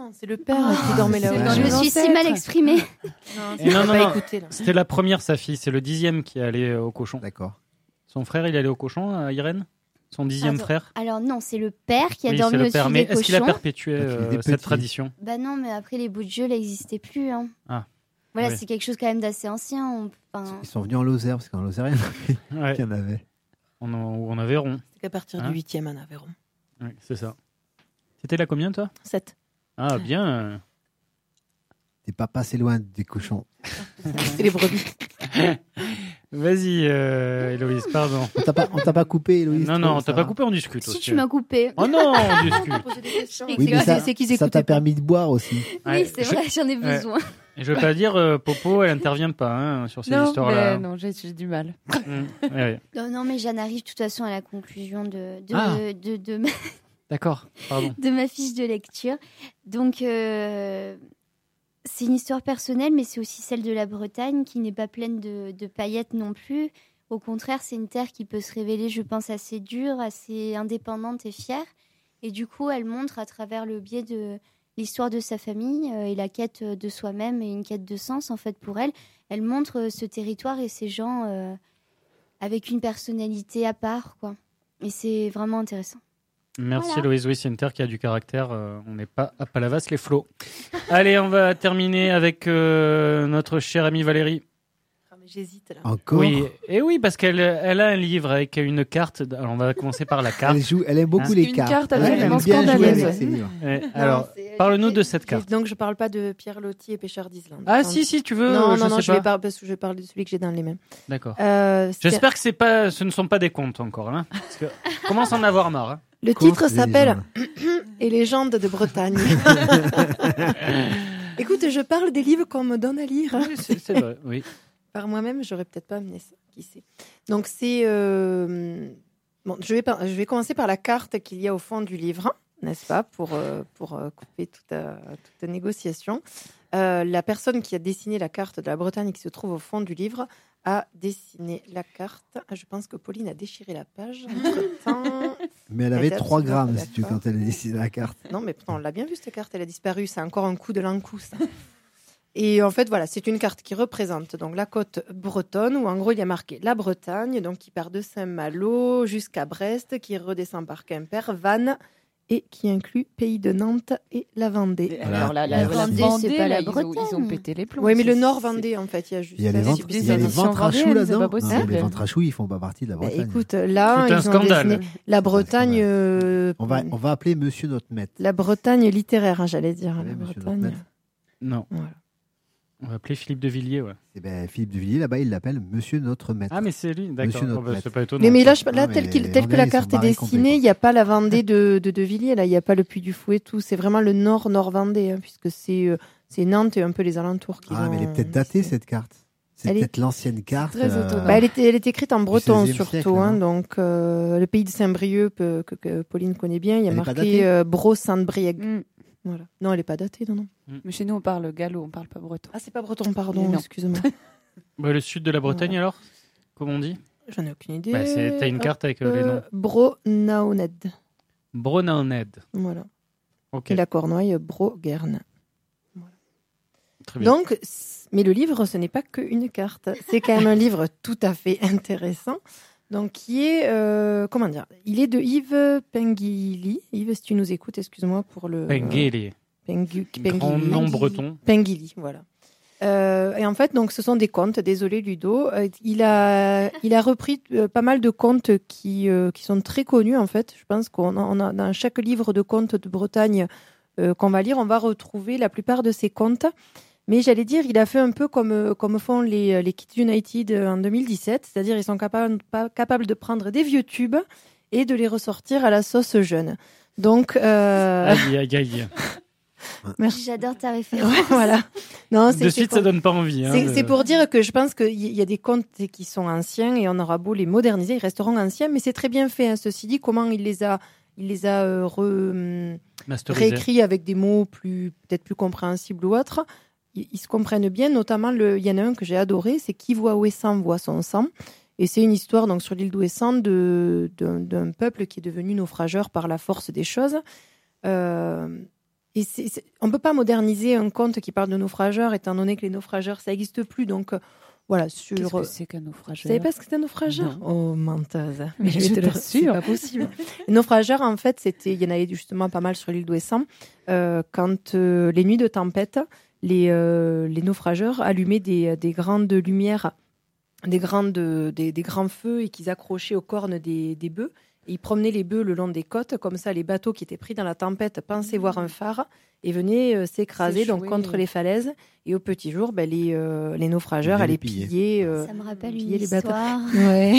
Non, c'est le père ah, qui dormait là-haut. Je me suis si mal exprimée. Non, non, non, non. Écouté, c'était la première, sa fille. C'est le dixième qui est allé au cochon. D'accord. Son frère, il est allé au cochon, à Irène ? Son dixième Pardon. frère ? Alors non, c'est le père qui a oui, dormi c'est le au-dessus père. des Mais cochons. est-ce qu'il a perpétué euh, cette tradition ? Bah non, mais après les bouts de jeu n'existaient plus. Hein. Ah. Voilà, oui. C'est quelque chose quand même d'assez ancien. On... Enfin... Ils sont venus en Lozère, parce qu'en Lozère, il y en avait. On en, en Aveyron. C'est qu'à partir hein du huitième en Aveyron. Oui, c'est ça. C'était la combien, toi ? sept. Ah, bien. T'es pas passé loin des cochons. C'est les brebis. Vas-y, euh, Héloïse, pardon. On t'a pas, on t'a pas coupé, Héloïse. Non, non, on t'a pas coupé, on discute. Si aussi. tu m'as coupé. Oh non, on discute. Oui, mais ça, ça t'a permis de boire aussi. Oui, c'est je... vrai, j'en ai besoin. Ouais. Et je veux pas dire, euh, Popo, elle intervient pas hein, sur ces non, histoires-là. Mais non, j'ai, j'ai du mal. mmh, ouais. Non, non, mais j'en arrive de toute façon à la conclusion de, de, ah. de, de, de, ma... D'accord, pardon. de ma fiche de lecture. Donc, euh, c'est une histoire personnelle, mais c'est aussi celle de la Bretagne qui n'est pas pleine de, de paillettes non plus. Au contraire, c'est une terre qui peut se révéler, je pense, assez dure, assez indépendante et fière. Et du coup, elle montre à travers le biais de l'histoire de sa famille euh, et la quête de soi-même et une quête de sens, en fait, pour elle. Elle montre euh, ce territoire et ces gens euh, avec une personnalité à part, quoi. Et c'est vraiment intéressant. Merci voilà. Héloïse, oui, c'est une terre qui a du caractère. Euh, on n'est pas à Palavas les flots. Allez, on va terminer avec euh, notre chère amie Valérie. J'hésite là. Encore Oui, et oui, parce qu'elle elle a un livre avec une carte. Alors, on va commencer par la carte. Elle, joue, elle aime beaucoup hein les une cartes. carte Elle absolument aime bien jouer avec scandaleuse. ses livres. Ouais, Non, alors, c'est- parle-nous j'ai- de cette j'ai- carte. Donc, je parle pas de Pierre Loti et Pêcheur d'Islande. Ah, Enfin, si, si, tu veux. Non, je non, non, sais je pas. vais pas parce que je parle de celui que j'ai dans les mains. D'accord. Euh, c'est- J'espère que c'est pas, ce ne sont pas des contes encore, hein, parce que on commence à en avoir marre. Hein. Le Contes titre des s'appelle Et légendes de Bretagne. Écoute, je parle des livres qu'on me donne à lire. Oui, c'est, c'est vrai, oui. Par moi-même, j'aurais peut-être pas amené ça. Qui sait. Donc c'est euh... bon, je vais par... je vais commencer par la carte qu'il y a au fond du livre, n'est-ce pas, pour euh, pour euh, couper toute euh, toute négociation. Euh, la personne qui a dessiné la carte de la Bretagne qui se trouve au fond du livre a dessiné la carte. Je pense que Pauline a déchiré la page. Entre-temps. Mais elle avait Elle était trois absolument grammes, pas si tu veux, d'accord. quand elle a dessiné la carte. Non, mais pourtant, on l'a bien vu, cette carte, elle a disparu. C'est encore un coup de l'encou, ça. Et en fait, voilà, c'est une carte qui représente donc la côte bretonne, où en gros, il y a marqué la Bretagne, donc qui part de Saint-Malo jusqu'à Brest, qui redescend par Quimper, Vannes, et qui inclut Pays de Nantes et la Vendée. Voilà. Alors la, la, La la Vendée, Vendée, c'est pas là, la ils, ont, Bretagne. ils ont pété les plombs. Oui, mais le C'est- Nord c'est- Vendée, en fait, il y a juste. Il y a les ça. ventres, des il y a les éditions ventres à choux vendéennes, c'est là-dedans. pas Non, possible. les ventres à choux, ils font pas partie de la Bah, Bretagne. écoute, là, C'est un ils ont scandale. dessiné la Bretagne. euh, On va, on va appeler Monsieur notre maître. La Bretagne littéraire, hein, j'allais dire. Oui, La monsieur Bretagne. Notemaître. Non. Voilà. On va appeler Philippe de Villiers, ouais. Eh ben, Philippe de Villiers, là-bas, il l'appelle Monsieur notre maître. Ah, mais c'est lui, d'accord. Monsieur notre Oh, bah, maître. c'est pas étonnant. Mais, mais là, je- Non, là mais tel, qu'il- les tel que Vendéens, la ils carte sont est barrés dessinée, complets, il n'y a pas la Vendée de, de, de Villiers, là, il n'y a pas le Puy du Fou et tout. C'est vraiment le nord, nord-Vendée, hein, puisque c'est, euh, c'est Nantes et un peu les alentours qui Ah, ont- mais elle est peut-être datée, cette carte. C'est Elle est- peut-être l'ancienne carte. très étonnant. Bah, elle, était, elle est écrite en breton seizième surtout, siècle, hein, non donc euh, le pays de Saint-Brieuc que, que, que Pauline connaît bien, il y a Elle est pas marqué datée euh, Bro-Sainte-Brieuc. Mm. Voilà. Non, elle n'est pas datée, non, non. Mais chez nous, on parle gallo, on parle pas breton. Ah, c'est pas breton, pardon, Non. excuse-moi. Bah, le sud de la Bretagne, alors comment on dit? J'en ai aucune idée. Bah, c'est- t'as une carte avec euh, les noms. Bro-Naoned. Bronauned. Voilà. Ok, Et la Cornouaille, Bro-Guerne. très bien. Donc, c- mais le livre, ce n'est pas qu'une carte. C'est quand même un livre tout à fait intéressant. Donc, qui est, euh, comment dire, il est de Yves Pengili. Yves, si tu nous écoutes, excuse-moi pour le. Penguili. Pengu- Grand Pengili. nom breton. Pengili, voilà. Euh, et en fait, donc, ce sont des contes. Désolé, Ludo. Euh, il a, il a repris euh, pas mal de contes qui, euh, qui sont très connus. En fait, je pense qu'on a, on a dans chaque livre de contes de Bretagne euh, qu'on va lire, on va retrouver la plupart de ces contes. Mais j'allais dire, il a fait un peu comme, euh, comme font les, les Kids United en deux mille dix-sept, c'est-à-dire ils sont capables, pas, capables de prendre des vieux tubes et de les ressortir à la sauce jeune. Donc, euh... Aïe, aïe, aïe. merci. J'adore ta référence. Ouais, voilà. Non, c'est, De c'est suite, pour... ça donne pas envie. Hein, c'est, de- c'est pour dire que je pense qu'il y a des contes qui sont anciens et on aura beau les moderniser, ils resteront anciens, mais c'est très bien fait. Hein. Ceci dit, comment il les a, il les a euh, re, hum, Masterisé. réécrits avec des mots plus, peut-être plus compréhensibles ou autres. Ils, ils se comprennent bien, notamment le, il y en a un que j'ai adoré, c'est Qui voit Ouessant voit son sang. Et c'est une histoire donc sur l'île d'Ouessant de, d'un, d'un peuple qui est devenu naufrageur par la force des choses. Euh, Et c'est, c'est, on ne peut pas moderniser un conte qui parle de naufrageurs, étant donné que les naufrageurs, ça n'existe plus. Donc, euh, voilà. Sur... Qu'est-ce que c'est qu'un naufrageur ? Vous ne savez pas ce que c'est un naufrageur ? Non. Oh, menteuse. Mais je te le t'assure. C'est pas possible. Les naufrageurs, en fait, c'était, il y en avait justement pas mal sur l'île d'Ouessant. Euh, quand euh, les nuits de tempête, les, euh, les naufrageurs allumaient des, des grandes lumières, des, grandes, des, des grands feux et qu'ils accrochaient aux cornes des, des bœufs. Ils promenaient les bœufs le long des côtes, comme ça les bateaux qui étaient pris dans la tempête pensaient voir un phare et venaient euh, s'écraser donc, contre les falaises. Et au petit jour, ben, les, euh, les naufrageurs allaient piller. piller, euh, Ça me rappelle piller une les bateaux. histoire. Ouais.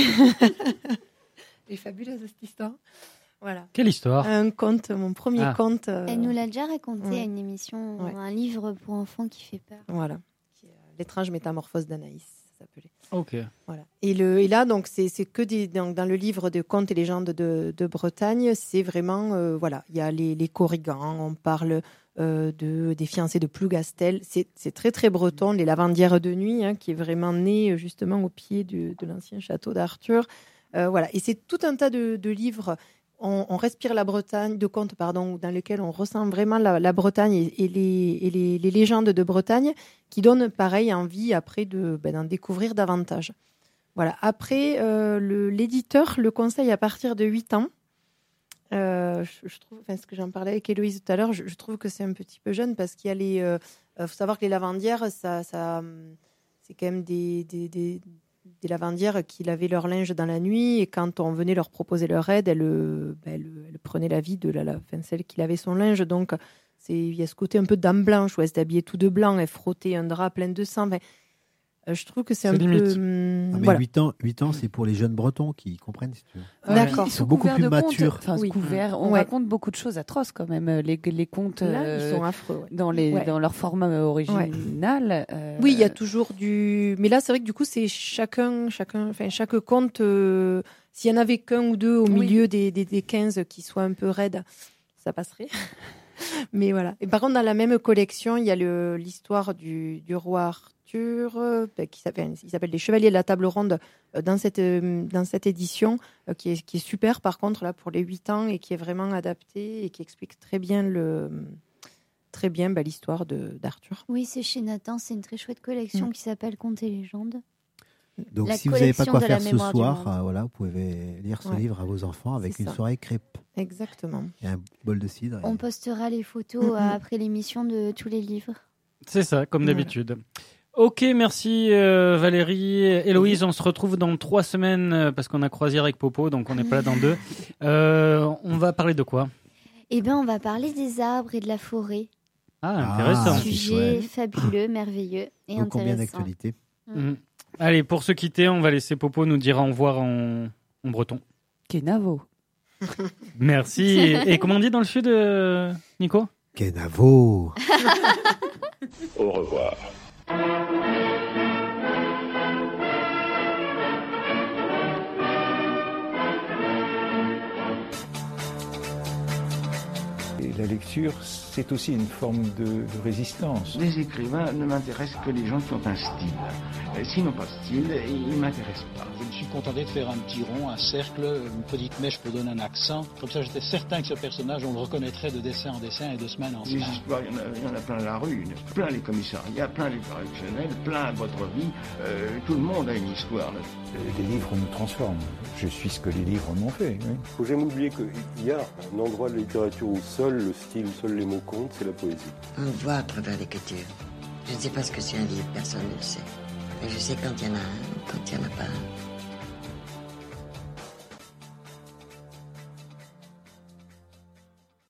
Elle est fabuleuse cette histoire. Voilà. Quelle histoire ? Un conte, mon premier Ah. conte. euh, Elle nous l'a déjà raconté ouais. à une émission, Ouais. un livre pour enfants qui fait peur. Voilà. Qui est, euh, L'étrange métamorphose d'Anaïs, ça s'appelait. Ok. Voilà. Et, le, et là, donc, c'est, c'est que des, donc, dans le livre de contes et légendes de, de Bretagne, c'est vraiment, euh, voilà, il y a les, les corrigans, on parle euh, de, des fiancés de Plougastel, c'est, c'est très très breton, les lavandières de nuit, hein, qui est vraiment né justement au pied du, de l'ancien château d'Arthur. Euh, voilà. Et c'est tout un tas de, de livres. On, on respire la Bretagne, de contes, pardon, dans lesquels on ressent vraiment la, la Bretagne et, et, les, et les, les légendes de Bretagne, qui donnent pareil envie après de, ben, d'en découvrir davantage. Voilà. Après, euh, le, l'éditeur le conseille à partir de huit ans. Euh, je, je trouve, enfin, ce que j'en parlais avec Héloïse tout à l'heure, je, je trouve que c'est un petit peu jeune parce qu'il y a les. Euh, faut savoir que les lavandières, ça, ça, c'est quand même des, des, des des lavandières qui lavaient leur linge dans la nuit et quand on venait leur proposer leur aide, elles, ben, elles, elles prenaient l'avis de la, la, enfin, celle qui lavait son linge. Donc, c'est, il y a ce côté un peu dame blanche où elle s'est habillée tout de blanc, elle frottait un drap plein de sang. Enfin, euh, je trouve que c'est, c'est un limite. peu... Hum, ah, mais voilà. huit ans, huit ans, c'est pour les jeunes bretons qui comprennent, si tu veux. Euh, D'accord. Ils sont beaucoup plus matures. Enfin, oui. couverts, on ouais. raconte beaucoup de choses atroces quand même. Les, les contes Là, euh, ils sont affreux. Ouais. Dans, les, ouais. dans leur format original. Ouais. Euh... Oui, il y a toujours du... Mais là, c'est vrai que du coup, c'est chacun, chacun, enfin, chaque conte, euh, s'il y en avait qu'un ou deux au oui. milieu des, des, des quinze qui soient un peu raides, ça passerait. Mais voilà. Et par contre, dans la même collection, il y a le, l'histoire du, du roi Arthur, euh, qui s'appelle, il s'appelle Les Chevaliers de la Table Ronde, euh, dans, cette, euh, dans cette édition, euh, qui, est, qui est super, par contre, là, pour les huit ans, et qui est vraiment adaptée, et qui explique très bien, le, très bien bah, l'histoire de, d'Arthur. Oui, c'est chez Nathan, c'est une très chouette collection mmh. qui s'appelle Contes et légendes. Donc, la si vous n'avez pas quoi faire ce soir, euh, voilà, vous pouvez lire ce ouais. livre à vos enfants avec c'est une ça. soirée crêpe. Exactement. Et un bol de cidre. On et... postera les photos mmh. euh, après l'émission de tous les livres. C'est ça, comme voilà. d'habitude. Ok, merci euh, Valérie. Héloïse, on se retrouve dans trois semaines euh, parce qu'on a croisière avec Popo, donc on n'est pas là dans deux. Euh, on va parler de quoi ? Eh bien, on va parler des arbres et de la forêt. Ah, intéressant. Un sujet fabuleux, merveilleux et donc, intéressant. Combien d'actualité ? Mmh. Allez, pour se quitter, on va laisser Popo nous dire au revoir en, en breton. Kenavo. Merci. Et comment on dit dans le sud, euh, Nico ? Kenavo. Au revoir. Et la lecture, c'est aussi une forme de, de résistance. Les écrivains ne m'intéressent que les gens qui ont un style. S'ils n'ont pas de style, ils ne m'intéressent pas. Je me suis contenté de faire un petit rond, un cercle, une petite mèche pour donner un accent. Comme ça, j'étais certain que ce personnage, on le reconnaîtrait de dessin en dessin et de semaine en semaine. Les histoires, il y en a, il y en a plein la rue, plein les commissariats, plein les correctionnels, plein votre vie. Euh, tout le monde a une histoire. Là. Les livres me transforment. Je suis ce que les livres m'ont fait. Il ne faut jamais oublier qu'il y a un endroit de la littérature où seul le style, seuls les mots comptent, c'est la poésie. On le voit à travers l'écriture. Je ne sais pas ce que c'est un livre, personne ne le sait. Mais je sais quand il y en a un, quand il n'y en a pas un.